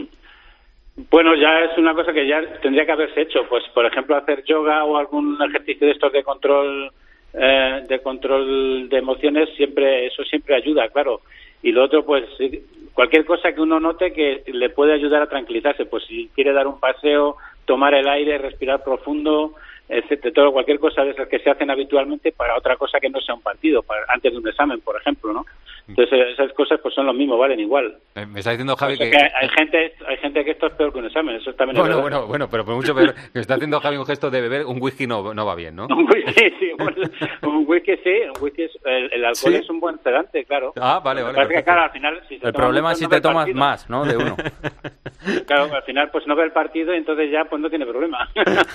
Bueno, ya es una cosa que ya tendría que haberse hecho. Pues, por ejemplo, hacer yoga o algún ejercicio de estos de control eh, de control de emociones, siempre eso siempre ayuda, claro. Y lo otro, pues, sí, cualquier cosa que uno note que le puede ayudar a tranquilizarse. Pues, si quiere dar un paseo, tomar el aire, respirar profundo, etcétera, todo cualquier cosa de esas que se hacen habitualmente para otra cosa que no sea un partido, para antes de un examen, por ejemplo, ¿no? Entonces esas cosas pues son lo mismo, valen igual. Eh, Me está diciendo Javi O sea que... que hay gente hay gente que esto es peor que un examen, eso también Bueno, es verdad. bueno, bueno, pero por mucho peor. Me está haciendo Javi un gesto de beber un whisky no, no va bien, ¿no? Un whisky, sí, bueno, un whisky sí, un whisky es, el, el alcohol ¿Sí? es un buen sedante, claro. Ah, vale, Lo que vale. pasa es que, perfecto. claro, al final si se El toma problema mucho, es si no te ve el tomas partido. más, ¿no? De uno. Claro, al final pues no ve el partido y entonces ya pues pues no tiene problema.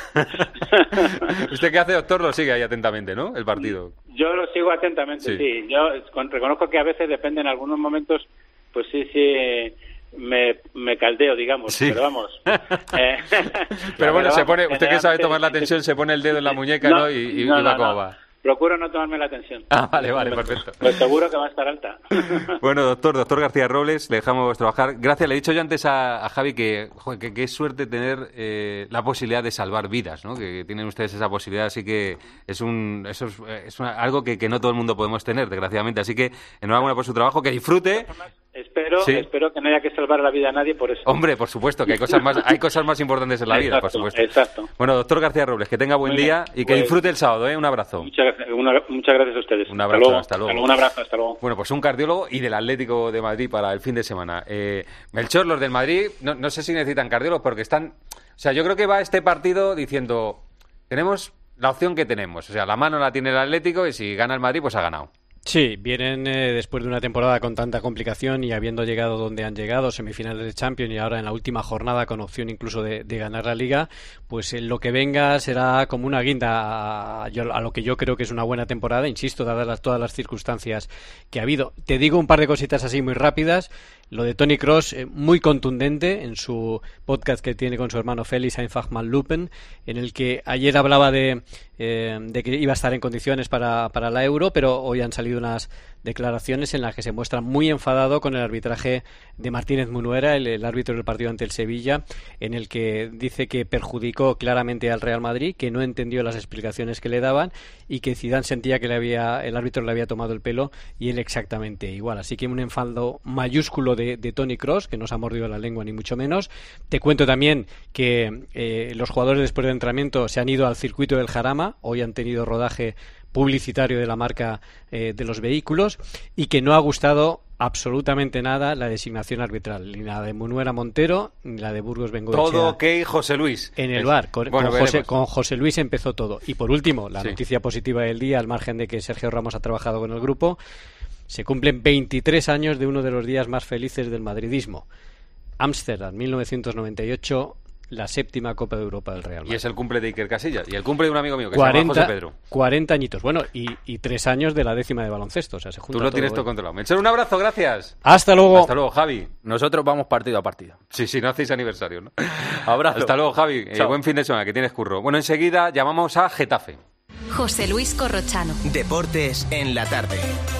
¿Usted qué hace, doctor? Lo sigue ahí atentamente, ¿no? El partido. Yo lo sigo atentamente, sí. sí. Yo con, reconozco que a veces depende en algunos momentos, pues sí, sí, me, me caldeo, digamos, sí. pero vamos. Eh, pero bueno, se pone, usted que sabe tomar la tensión, se pone el dedo en la muñeca, ¿no? ¿no? Y, y, no, y va no, como no. va. Procuro no tomarme la atención. Ah, vale, vale, perfecto. Pues seguro que va a estar alta. Bueno, doctor, doctor García Robles, le dejamos trabajar. Gracias, le he dicho yo antes a, a Javi que, joder, que, que es suerte tener eh, la posibilidad de salvar vidas, ¿no? Que tienen ustedes esa posibilidad, así que es un eso es, es una, algo que, que no todo el mundo podemos tener, desgraciadamente. Así que enhorabuena por su trabajo, que disfrute. Espero, sí. espero que no haya que salvar la vida a nadie por eso. Hombre, por supuesto, que hay cosas más, hay cosas más importantes en la vida, exacto, por supuesto. Exacto. Bueno, doctor García Robles, que tenga buen Muy día bien. y que pues, disfrute el sábado, ¿eh? Un abrazo. Muchas gracias, una, muchas gracias a ustedes. Un abrazo, hasta luego. Hasta luego. Hasta luego. Un abrazo, hasta luego. Bueno, pues un cardiólogo y del Atlético de Madrid para el fin de semana. Eh, Melchor, los del Madrid, no, no sé si necesitan cardiólogos porque están... O sea, yo creo que va este partido diciendo, tenemos la opción que tenemos. O sea, la mano la tiene el Atlético y si gana el Madrid, pues ha ganado. Sí, vienen eh, después de una temporada con tanta complicación y habiendo llegado donde han llegado, semifinales de Champions y ahora en la última jornada con opción incluso de, de ganar la Liga, pues eh, lo que venga será como una guinda a, a lo que yo creo que es una buena temporada, insisto, dadas las, todas las circunstancias que ha habido. Te digo un par de cositas así muy rápidas. Lo de Toni Kroos, eh, muy contundente en su podcast que tiene con su hermano Félix Einfach mal Lupen, en el que ayer hablaba de, eh, de que iba a estar en condiciones para, para la Euro, pero hoy han salido unas declaraciones en las que se muestra muy enfadado con el arbitraje de Martínez Munuera, el, el árbitro del partido ante el Sevilla, en el que dice que perjudicó claramente al Real Madrid, que no entendió las explicaciones que le daban y que Zidane sentía que le había, el árbitro le había tomado el pelo y él exactamente igual. Así que un enfado mayúsculo de, de Toni Kroos, que no se ha mordido la lengua ni mucho menos. Te cuento también que eh, los jugadores después del entrenamiento se han ido al circuito del Jarama, hoy han tenido rodaje publicitario de la marca eh, de los vehículos y que no ha gustado absolutamente nada la designación arbitral, ni la de Munuera Montero ni la de Burgos Bengoechea. Todo ok, José Luis. En el V A R, con, bueno, con, José, con José Luis empezó todo. Y por último, la sí. noticia positiva del día, al margen de que Sergio Ramos ha trabajado con el grupo, se cumplen veintitrés años de uno de los días más felices del madridismo. Ámsterdam, mil novecientos noventa y ocho, la séptima Copa de Europa del Real Madrid. Y es el cumple de Iker Casillas y el cumple de un amigo mío que cuarenta, se llama José Pedro. cuarenta añitos. Bueno, y, y tres años de la décima de baloncesto. O sea, se junta Tú lo tienes todo controlado. Me echar un abrazo, gracias. Hasta luego. Hasta luego, Javi. Nosotros vamos partido a partido. Sí, sí, no hacéis aniversario, ¿no? Abrazo. Hasta luego, Javi. Eh, buen fin de semana, que tienes curro. Bueno, enseguida llamamos a Getafe. José Luis Corrochano. Deportes en la tarde.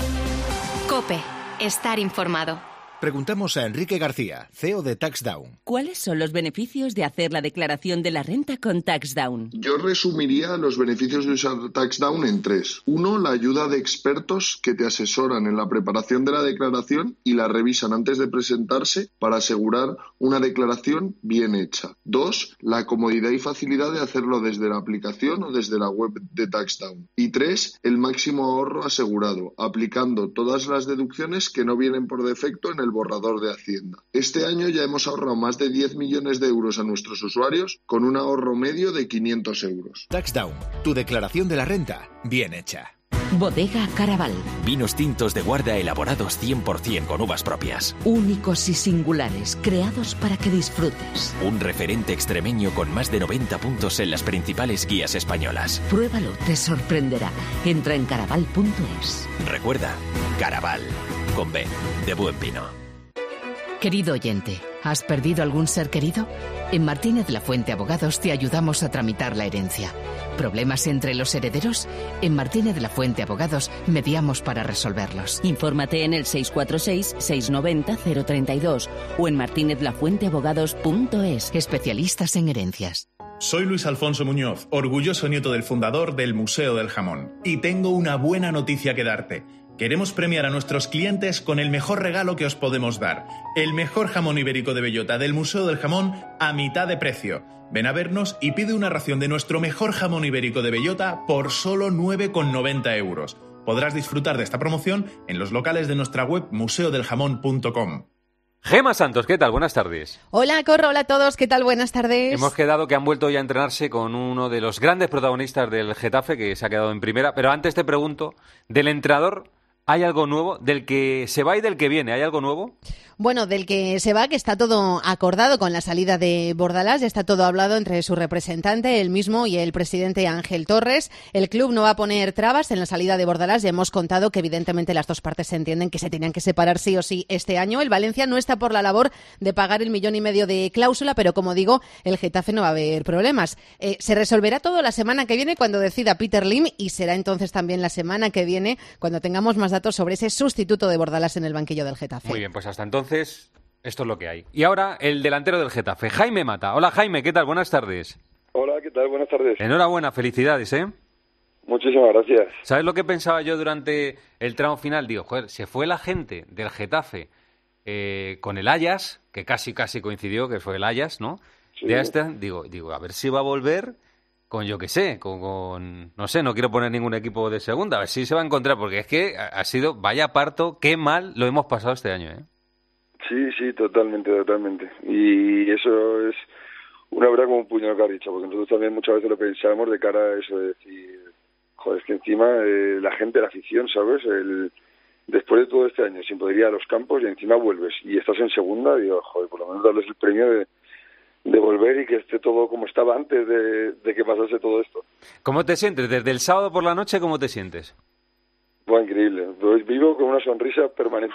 COPE. Estar informado. Preguntamos a Enrique García, C E O de TaxDown. ¿Cuáles son los beneficios de hacer la declaración de la renta con TaxDown? Yo resumiría los beneficios de usar TaxDown en tres. Uno, la ayuda de expertos que te asesoran en la preparación de la declaración y la revisan antes de presentarse para asegurar una declaración bien hecha. Dos, la comodidad y facilidad de hacerlo desde la aplicación o desde la web de TaxDown. Y tres, el máximo ahorro asegurado, aplicando todas las deducciones que no vienen por defecto en el borrador de Hacienda. Este año ya hemos ahorrado más de diez millones de euros a nuestros usuarios con un ahorro medio de quinientos euros. TaxDown, tu declaración de la renta bien hecha. Bodega Caraval. Vinos tintos de guarda elaborados cien por ciento con uvas propias. Únicos y singulares, creados para que disfrutes. Un referente extremeño con más de noventa puntos en las principales guías españolas. Pruébalo, te sorprenderá. Entra en caraval punto es. Recuerda, Caraval, con B, de buen vino. Querido oyente, ¿has perdido algún ser querido? En Martínez La Fuente Abogados te ayudamos a tramitar la herencia. ¿Problemas entre los herederos? En Martínez La Fuente Abogados mediamos para resolverlos. Infórmate en el seis cuatro seis, seis nueve cero, cero tres dos o en martínez la fuente abogados punto es. Especialistas en herencias. Soy Luis Alfonso Muñoz, orgulloso nieto del fundador del Museo del Jamón. Y tengo una buena noticia que darte. Queremos premiar a nuestros clientes con el mejor regalo que os podemos dar. El mejor jamón ibérico de bellota del Museo del Jamón a mitad de precio. Ven a vernos y pide una ración de nuestro mejor jamón ibérico de bellota por solo nueve con noventa euros. Podrás disfrutar de esta promoción en los locales de nuestra web museo del jamón punto com. Gema Santos, ¿qué tal? Buenas tardes. Hola, Corro, hola a todos, ¿qué tal? Buenas tardes. Hemos quedado que han vuelto ya a entrenarse con uno de los grandes protagonistas del Getafe, que se ha quedado en primera, pero antes te pregunto, del entrenador ¿hay algo nuevo? Del que se va y del que viene, ¿hay algo nuevo? Bueno, del que se va, que está todo acordado con la salida de Bordalás, ya está todo hablado entre su representante, él mismo y el presidente Ángel Torres. El club no va a poner trabas en la salida de Bordalás, ya hemos contado que evidentemente las dos partes se entienden que se tenían que separar sí o sí este año. El Valencia no está por la labor de pagar el millón y medio de cláusula, pero como digo, el Getafe no va a haber problemas. Eh, se resolverá todo la semana que viene cuando decida Peter Lim y será entonces también la semana que viene cuando tengamos más datos sobre ese sustituto de Bordalás en el banquillo del Getafe. Muy bien, pues hasta entonces esto es lo que hay. Y ahora el delantero del Getafe, Jaime Mata. Hola Jaime, ¿qué tal? Buenas tardes. Hola, ¿qué tal? Buenas tardes. Enhorabuena, felicidades, ¿eh? Muchísimas gracias. ¿Sabes lo que pensaba yo durante el tramo final? Digo, joder, se fue la gente del Getafe eh, con el Ajax, que casi casi coincidió, que fue el Ajax, ¿no? Sí. De este, digo, digo, a ver si va a volver con, yo qué sé, con, con, no sé, no quiero poner ningún equipo de segunda, a ver si se va a encontrar, porque es que ha, ha sido, vaya parto, qué mal lo hemos pasado este año, ¿eh? Sí, sí, totalmente, totalmente. Y eso es una verdad como un puño que has dicho, porque nosotros también muchas veces lo pensamos de cara a eso de decir, joder, es que encima eh, la gente, la afición, ¿sabes? El, después de todo este año, sin poder ir a los campos y encima vuelves y estás en segunda, digo, joder, por lo menos darles el premio de, de volver y que esté todo como estaba antes de, de que pasase todo esto. ¿Cómo te sientes? Desde el sábado por la noche, ¿cómo te sientes? Pues increíble. Pues vivo con una sonrisa permanente.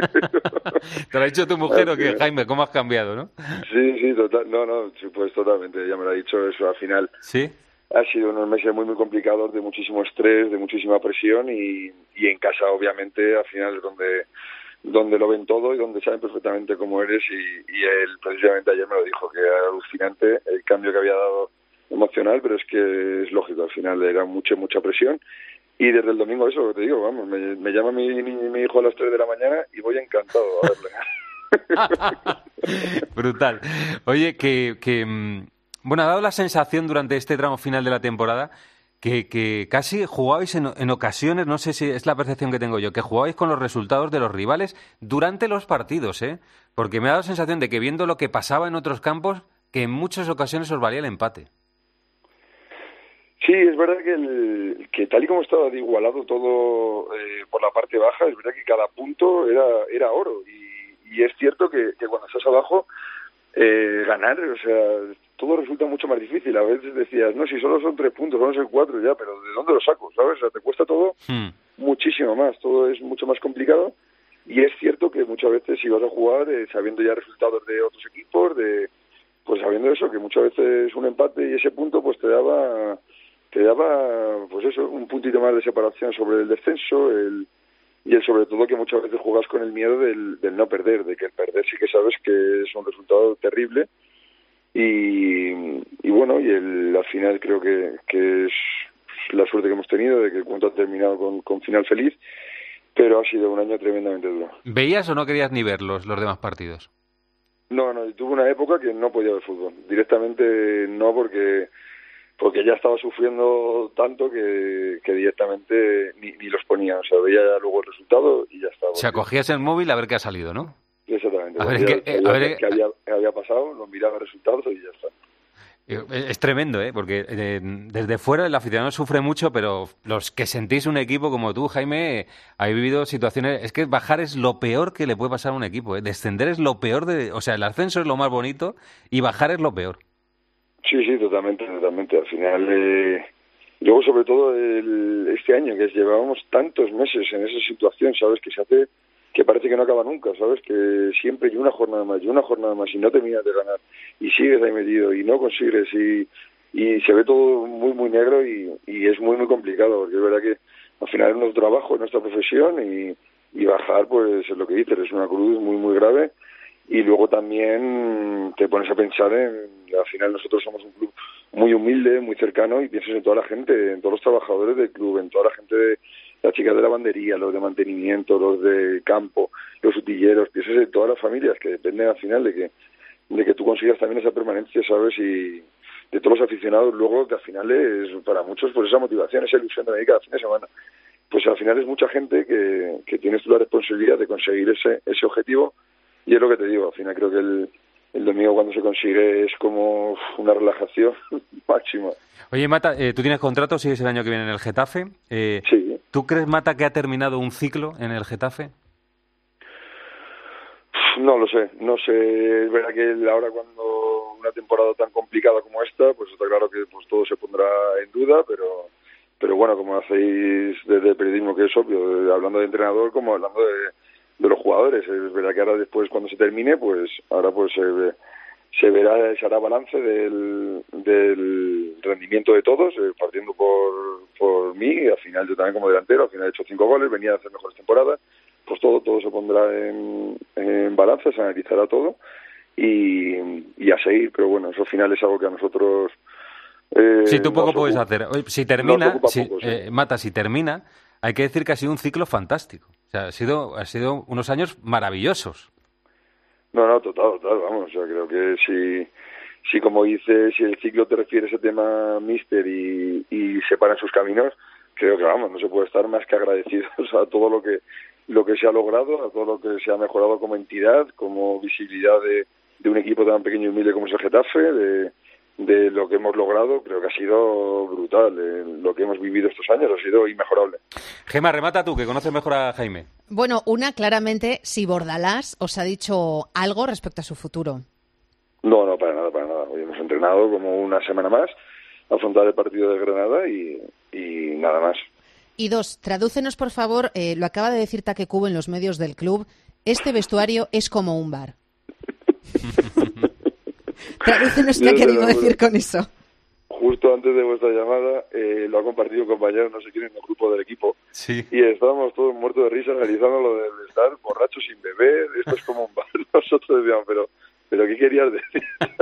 ¿Te lo ha dicho tu mujer o qué, Jaime? ¿Cómo has cambiado, no? Sí, sí, total. No, no, sí, pues totalmente. Ya me lo ha dicho eso al final. Sí. Ha sido unos meses muy, muy complicados, de muchísimo estrés, de muchísima presión y, y en casa, obviamente, al final es donde, donde lo ven todo y donde saben perfectamente cómo eres y, y él precisamente ayer me lo dijo, que era alucinante el cambio que había dado emocional, pero es que es lógico, al final era mucha, mucha presión. Y desde el domingo, eso te digo, vamos, me, me llama mi, mi, mi hijo a las tres de la mañana y voy encantado a verle. Brutal. Oye, que, que bueno, ha dado la sensación durante este tramo final de la temporada que, que casi jugabais en, en ocasiones, no sé si es la percepción que tengo yo, que jugabais con los resultados de los rivales durante los partidos, ¿eh? Porque me ha dado la sensación de que viendo lo que pasaba en otros campos, que en muchas ocasiones os valía el empate. Sí, es verdad que, el, que tal y como estaba de igualado todo eh, por la parte baja, es verdad que cada punto era era oro. Y, y es cierto que, que cuando estás abajo, eh, ganar, o sea, todo resulta mucho más difícil. A veces decías, no, si solo son tres puntos, solo son cuatro ya, pero ¿de dónde lo saco? ¿Sabes? O sea, te cuesta todo hmm. muchísimo más, todo es mucho más complicado. Y es cierto que muchas veces si vas a jugar eh, sabiendo ya resultados de otros equipos, de pues sabiendo eso, que muchas veces un empate y ese punto pues te daba... te daba, pues eso, un puntito más de separación sobre el descenso, el, y el sobre todo que muchas veces juegas con el miedo del, del no perder, de que el perder sí que sabes que es un resultado terrible, y, y bueno, y el, al final creo que, que es la suerte que hemos tenido, de que el cuento ha terminado con, con final feliz, pero ha sido un año tremendamente duro. ¿Veías o no querías ni ver los, los demás partidos? No, no, tuve una época que no podía ver fútbol, directamente no, porque... porque ya estaba sufriendo tanto que, que directamente ni, ni los ponía, o sea, veía ya luego el resultado y ya estaba. O sea, cogías el móvil a ver qué ha salido, ¿no? Exactamente. A ver, qué que, a ver, que había, que había pasado, lo miraba el resultado y ya está. Es tremendo, ¿eh? Porque eh, desde fuera el aficionado sufre mucho, pero los que sentís un equipo como tú, Jaime, habéis vivido situaciones... Es que bajar es lo peor que le puede pasar a un equipo, ¿eh? Descender es lo peor de... O sea, el ascenso es lo más bonito y bajar es lo peor. Sí, sí, totalmente, totalmente. Al final, eh, luego sobre todo el, este año, que llevábamos tantos meses en esa situación, ¿sabes? Que se hace, que parece que no acaba nunca, ¿sabes? Que siempre hay una jornada más, y una jornada más, y no terminas de ganar, y sigues ahí metido, y no consigues, y, y se ve todo muy, muy negro, y, y es muy, muy complicado, porque es verdad que al final es nuestro trabajo, es nuestra profesión, y, y bajar, pues es lo que dices, es una cruz muy, muy grave. Y luego también te pones a pensar en, al final nosotros somos un club muy humilde, muy cercano, y piensas en toda la gente, en todos los trabajadores del club, en toda la gente, de las chicas de lavandería, los de mantenimiento, los de campo, los utilleros, piensas en todas las familias que dependen al final de que de que tú consigas también esa permanencia, ¿sabes? Y de todos los aficionados, luego que al final es para muchos pues esa motivación, esa ilusión de venir cada fin de semana. Pues al final es mucha gente que, que tienes tú la responsabilidad de conseguir ese ese objetivo. Y es lo que te digo, al final creo que el, el domingo cuando se consigue es como una relajación máxima. Oye, Mata, eh, tú tienes contrato, sigues el año que viene en el Getafe. Eh, sí. ¿Tú crees, Mata, que ha terminado un ciclo en el Getafe? No lo sé, no sé. Es verdad que ahora cuando una temporada tan complicada como esta, pues está claro que pues todo se pondrá en duda, pero pero bueno, como hacéis desde el periodismo, que es obvio, hablando de entrenador como hablando de, de los jugadores. Es verdad que ahora después, cuando se termine, pues ahora pues se, se verá, se hará balance del, del rendimiento de todos, eh, partiendo por, por mí. Al final yo también como delantero, al final he hecho cinco goles, venía a hacer mejores temporadas. Pues todo todo se pondrá en, en balance, se analizará todo y, y a seguir. Pero bueno, eso al final es algo que a nosotros... Eh, sí, tú poco puedes ocupa, hacer. Oye, si termina, si, poco, sí. eh, Mata, si termina, hay que decir que ha sido un ciclo fantástico. O sea, ha sido, ha sido unos años maravillosos. No, no, total, total, vamos. O sea, creo que si, si como dices, si el ciclo te refiere a ese tema míster y, y separan sus caminos, creo que, vamos, no se puede estar más que agradecidos a todo lo que lo que se ha logrado, a todo lo que se ha mejorado como entidad, como visibilidad de, de un equipo tan pequeño y humilde como es el Getafe, de, de lo que hemos logrado. Creo que ha sido brutal. Eh, lo que hemos vivido estos años ha sido inmejorable. Gema, remata tú, que conoces mejor a Jaime. Bueno, una, claramente, si Bordalás os ha dicho algo respecto a su futuro. No, no, para nada, para nada. Hoy hemos entrenado como una semana más, a afrontar el partido de Granada y, y nada más. Y dos, tradúcenos, por favor, eh, lo acaba de decir Taque Cubo en los medios del club, este vestuario es como un bar. Tradúcenos qué ha querido decir con eso. Justo antes de vuestra llamada, eh, lo ha compartido un compañero, no sé quién, en el grupo del equipo, sí. Y estábamos todos muertos de risa analizando lo de estar borrachos sin beber, esto es como un bar. Nosotros decíamos, pero pero ¿qué querías decir?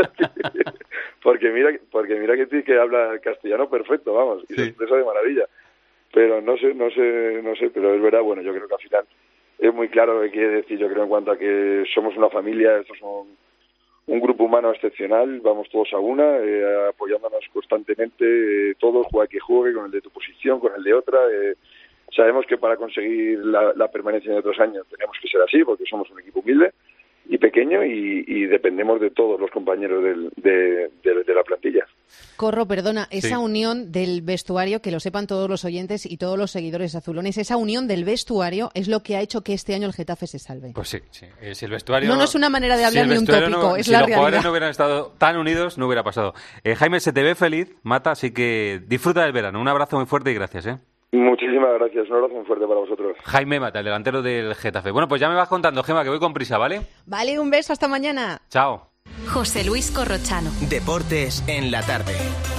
porque mira porque mira que sí que habla castellano perfecto, vamos, y sí. Se expresa de maravilla. Pero no sé, no sé, no sé, pero es verdad, bueno, yo creo que al final es muy claro lo que quiere decir. Yo creo en cuanto a que somos una familia, esto es un, un grupo humano excepcional, vamos todos a una, eh, apoyándonos constantemente, eh, todos, juegue que juegue, con el de tu posición, con el de otra. Eh, sabemos que para conseguir la, la permanencia de otros años tenemos que ser así, porque somos un equipo humilde y pequeño y, y dependemos de todos los compañeros del, de, de, de la plantilla. Corro, perdona, esa Sí. unión del vestuario, que lo sepan todos los oyentes y todos los seguidores azulones, esa unión del vestuario es lo que ha hecho que este año el Getafe se salve. Pues sí, sí. Eh, si el vestuario... No, no es una manera de hablar si el ni un vestuario tópico, no- es si la los jugadores realidad. no hubieran estado tan unidos, no hubiera pasado. Eh, Jaime, se te ve feliz, Mata, así que disfruta del verano. Un abrazo muy fuerte y gracias, ¿eh? Muchísimas gracias, un abrazo muy fuerte para vosotros. Jaime Mata, el delantero del Getafe. Bueno, pues ya me vas contando, Gema, que voy con prisa, ¿vale? Vale, un beso, hasta mañana. Chao. José Luis Corrochano. Deportes en la tarde.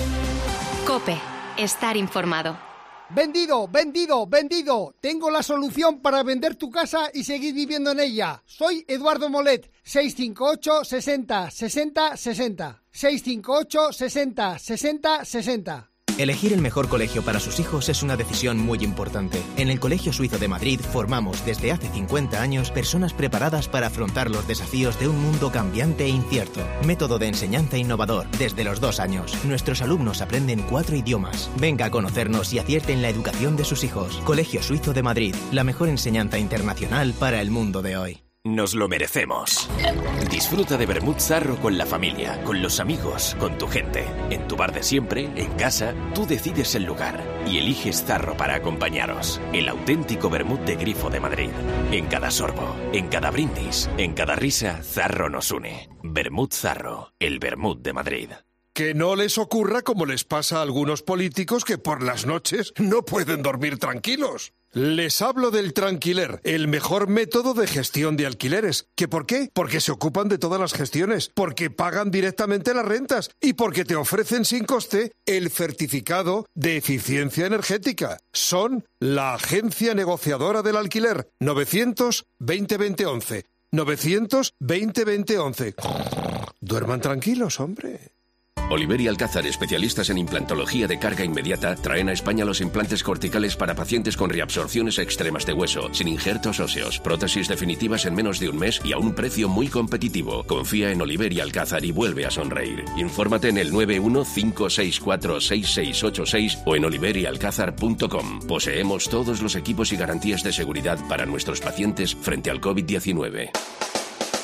Cope, estar informado. Vendido, vendido, vendido. Tengo la solución para vender tu casa y seguir viviendo en ella. Soy Eduardo Molet. seis cinco ocho, sesenta, sesenta, sesenta. seis cinco ocho, sesenta, sesenta, sesenta. Elegir el mejor colegio para sus hijos es una decisión muy importante. En el Colegio Suizo de Madrid formamos desde hace cincuenta años personas preparadas para afrontar los desafíos de un mundo cambiante e incierto. Método de enseñanza innovador desde los dos años. Nuestros alumnos aprenden cuatro idiomas. Venga a conocernos y acierte en la educación de sus hijos. Colegio Suizo de Madrid, la mejor enseñanza internacional para el mundo de hoy. Nos lo merecemos. Disfruta de Vermut Zarro con la familia, con los amigos, con tu gente. En tu bar de siempre, en casa, tú decides el lugar y eliges Zarro para acompañaros. El auténtico Vermut de Grifo de Madrid. En cada sorbo, en cada brindis, en cada risa, Zarro nos une. Vermut Zarro, el Vermut de Madrid. Que no les ocurra como les pasa a algunos políticos que por las noches no pueden dormir tranquilos. Les hablo del Tranquiler, el mejor método de gestión de alquileres. ¿Que por qué? Porque se ocupan de todas las gestiones, porque pagan directamente las rentas y porque te ofrecen sin coste el certificado de eficiencia energética. Son la agencia negociadora del alquiler. novecientos veinte veinte once. novecientos veinte veinte once. Duerman tranquilos, hombre. Oliver y Alcázar, especialistas en implantología de carga inmediata, traen a España los implantes corticales para pacientes con reabsorciones extremas de hueso, sin injertos óseos, prótesis definitivas en menos de un mes y a un precio muy competitivo. Confía en Oliver y Alcázar y vuelve a sonreír. Infórmate en el nueve uno cinco seis cuatro seis seis ocho seis o en oliver y alcázar punto com. Poseemos todos los equipos y garantías de seguridad para nuestros pacientes frente al covid diecinueve.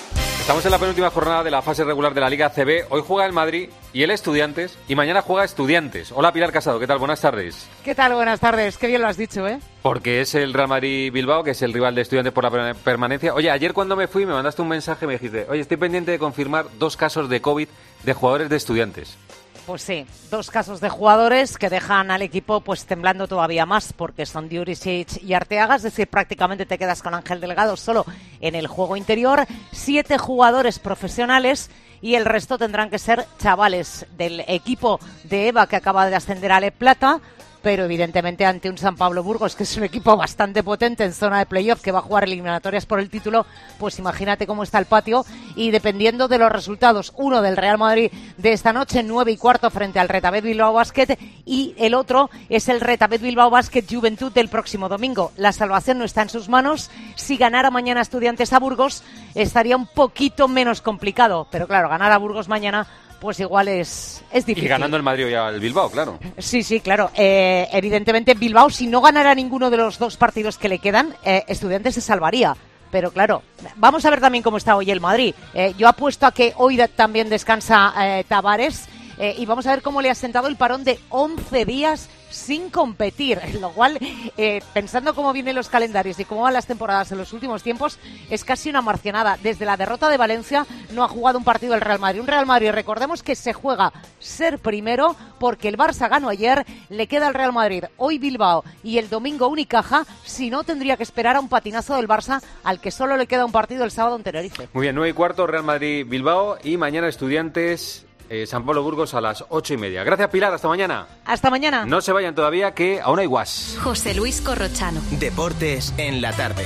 Estamos en la penúltima jornada de la fase regular de la Liga A C B. Hoy juega el Madrid y el Estudiantes, y mañana juega Estudiantes. Hola, Pilar Casado, ¿qué tal? Buenas tardes. ¿Qué tal? Buenas tardes. Qué bien lo has dicho, ¿eh? Porque es el Real Madrid-Bilbao, que es el rival de Estudiantes por la permanencia. Oye, ayer cuando me fui me mandaste un mensaje y me dijiste, oye, estoy pendiente de confirmar dos casos de COVID de jugadores de Estudiantes. Pues sí, dos casos de jugadores que dejan al equipo pues temblando todavía más, porque son Jurisic y Arteaga, es decir, prácticamente te quedas con Ángel Delgado solo en el juego interior, siete jugadores profesionales y el resto tendrán que ser chavales del equipo de EVA que acaba de ascender a Le Plata, pero evidentemente ante un San Pablo Burgos, que es un equipo bastante potente en zona de playoff, que va a jugar eliminatorias por el título, pues imagínate cómo está el patio, y dependiendo de los resultados, uno del Real Madrid de esta noche, nueve y cuarto frente al Retabet Bilbao Basket, y el otro es el Retabet Bilbao Basket Juventud del próximo domingo. La salvación no está en sus manos. Si ganara mañana Estudiantes a Burgos, estaría un poquito menos complicado, pero claro, ganar a Burgos mañana pues igual es, es difícil. Y ganando el Madrid y el Bilbao, claro. Sí, sí, claro. Eh, evidentemente Bilbao, si no ganara ninguno de los dos partidos que le quedan, eh, Estudiantes se salvaría. Pero claro, vamos a ver también cómo está hoy el Madrid. Eh, yo apuesto a que hoy también descansa eh, Tavares eh, y vamos a ver cómo le ha sentado el parón de once días sin competir, lo cual, eh, pensando cómo vienen los calendarios y cómo van las temporadas en los últimos tiempos, es casi una marcianada. Desde la derrota de Valencia no ha jugado un partido el Real Madrid. Un Real Madrid, recordemos que se juega ser primero porque el Barça ganó ayer, le queda al Real Madrid hoy Bilbao y el domingo Unicaja, si no tendría que esperar a un patinazo del Barça al que solo le queda un partido el sábado en Tenerife. Muy bien, nueve y cuarto, Real Madrid-Bilbao y mañana Estudiantes... Eh, San Pablo Burgos a las ocho y media. Gracias, Pilar, hasta mañana. Hasta mañana. No se vayan todavía, que aún hay guas. José Luis Corrochano. Deportes en la tarde.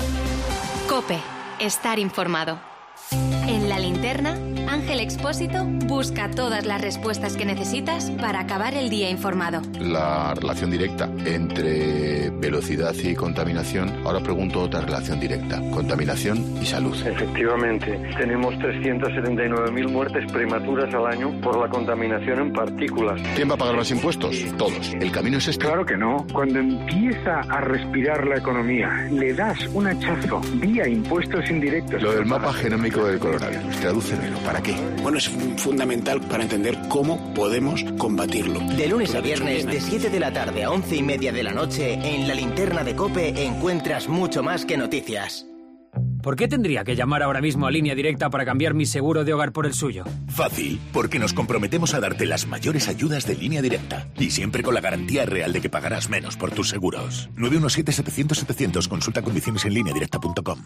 COPE. Estar informado. En La Linterna, Ángel Expósito busca todas las respuestas que necesitas para acabar el día informado. La relación directa entre velocidad y contaminación. Ahora pregunto otra relación directa. Contaminación y salud. Efectivamente, tenemos trescientas setenta y nueve mil muertes prematuras al año por la contaminación en partículas. ¿Quién va a pagar los impuestos? Todos. ¿El camino es este? Claro que no. Cuando empieza a respirar la economía, le das un hachazo vía impuestos indirectos. Lo del mapa genómico del coronavirus. Tradúcemelo. ¿Para qué? Bueno, es fundamental para entender cómo podemos combatirlo. De lunes a viernes, de siete de la tarde a once y media de la noche, en La Linterna de COPE encuentras mucho más que noticias. ¿Por qué tendría que llamar ahora mismo a Línea Directa para cambiar mi seguro de hogar por el suyo? Fácil, porque nos comprometemos a darte las mayores ayudas de Línea Directa. Y siempre con la garantía real de que pagarás menos por tus seguros. nueve uno siete, setecientos, setecientos. Consulta condiciones en línea directa punto com.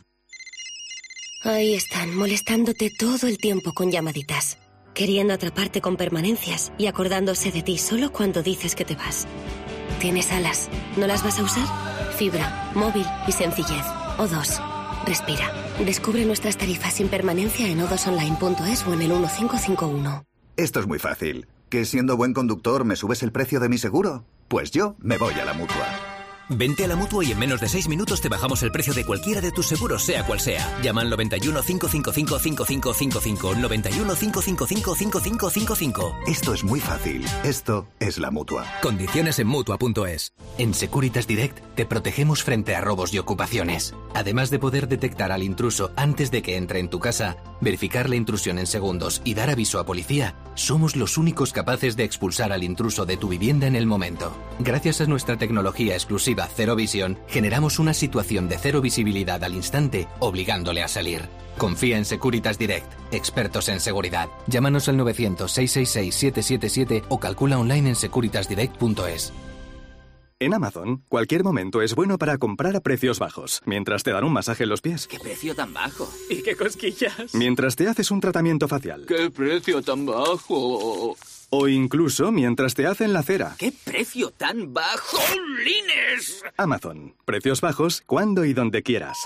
Ahí están, molestándote todo el tiempo con llamaditas. Queriendo atraparte con permanencias y acordándose de ti solo cuando dices que te vas. ¿Tienes alas? ¿No las vas a usar? Fibra, móvil y sencillez. O dos. Respira. Descubre nuestras tarifas sin permanencia en o dos online punto es o en el uno cinco cinco uno. Esto es muy fácil. ¿Que siendo buen conductor me subes el precio de mi seguro? Pues yo me voy a la Mutua. Vente a la Mutua y en menos de seis minutos te bajamos el precio de cualquiera de tus seguros, sea cual sea. Llama al noventa y uno, cinco cinco cinco, cinco cinco cinco cinco, noventa y uno, cinco cinco cinco, cinco cinco cinco cinco. Esto es muy fácil. Esto es la Mutua. Condiciones en Mutua punto es. En Securitas Direct te protegemos frente a robos y ocupaciones. Además de poder detectar al intruso antes de que entre en tu casa, verificar la intrusión en segundos y dar aviso a policía, somos los únicos capaces de expulsar al intruso de tu vivienda en el momento. Gracias a nuestra tecnología exclusiva Cero Visión, generamos una situación de cero visibilidad al instante, obligándole a salir. Confía en Securitas Direct, expertos en seguridad. Llámanos al novecientos, seiscientos sesenta y seis, siete siete siete o calcula online en securitas direct punto es. En Amazon, cualquier momento es bueno para comprar a precios bajos, mientras te dan un masaje en los pies. ¿Qué precio tan bajo? ¿Y qué cosquillas? Mientras te haces un tratamiento facial. ¿Qué precio tan bajo? O incluso mientras te hacen la cera. ¿Qué precio tan bajo? ¡Lines! Amazon. Precios bajos cuando y donde quieras.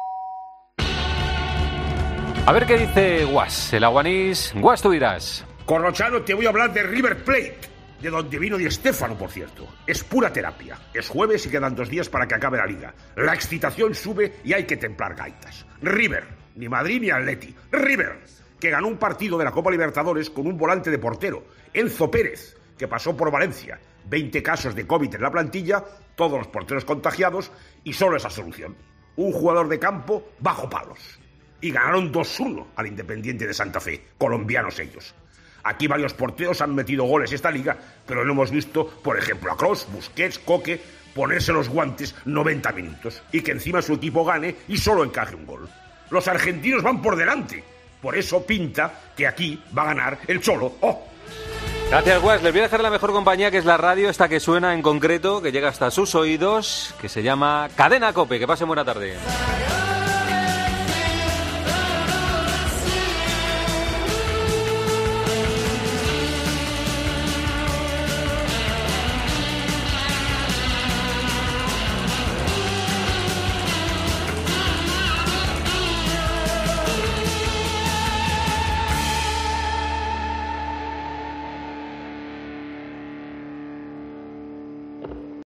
A ver qué dice Guas, el aguanís. Guas, tú dirás. Corrochano, te voy a hablar de River Plate, de donde vino Di Stéfano, por cierto. Es pura terapia. Es jueves y quedan dos días para que acabe la liga. La excitación sube y hay que templar gaitas. River, ni Madrid ni Atleti. River, que ganó un partido de la Copa Libertadores con un volante de portero, Enzo Pérez, que pasó por Valencia. veinte casos de COVID en la plantilla, todos los porteros contagiados y solo esa solución. Un jugador de campo bajo palos. y ganaron dos uno al Independiente de Santa Fe, colombianos ellos. Aquí varios porteros han metido goles esta liga, pero no hemos visto, por ejemplo, a Kroos, Busquets, Coque, ponerse los guantes noventa minutos y que encima su equipo gane y solo encaje un gol. Los argentinos van por delante, por eso pinta que aquí va a ganar el Cholo. ¡Oh! Gracias, Wes. Les voy a dejar la mejor compañía, que es la radio, esta que suena en concreto, que llega hasta sus oídos, que se llama Cadena COPE. Que pasen buena tarde.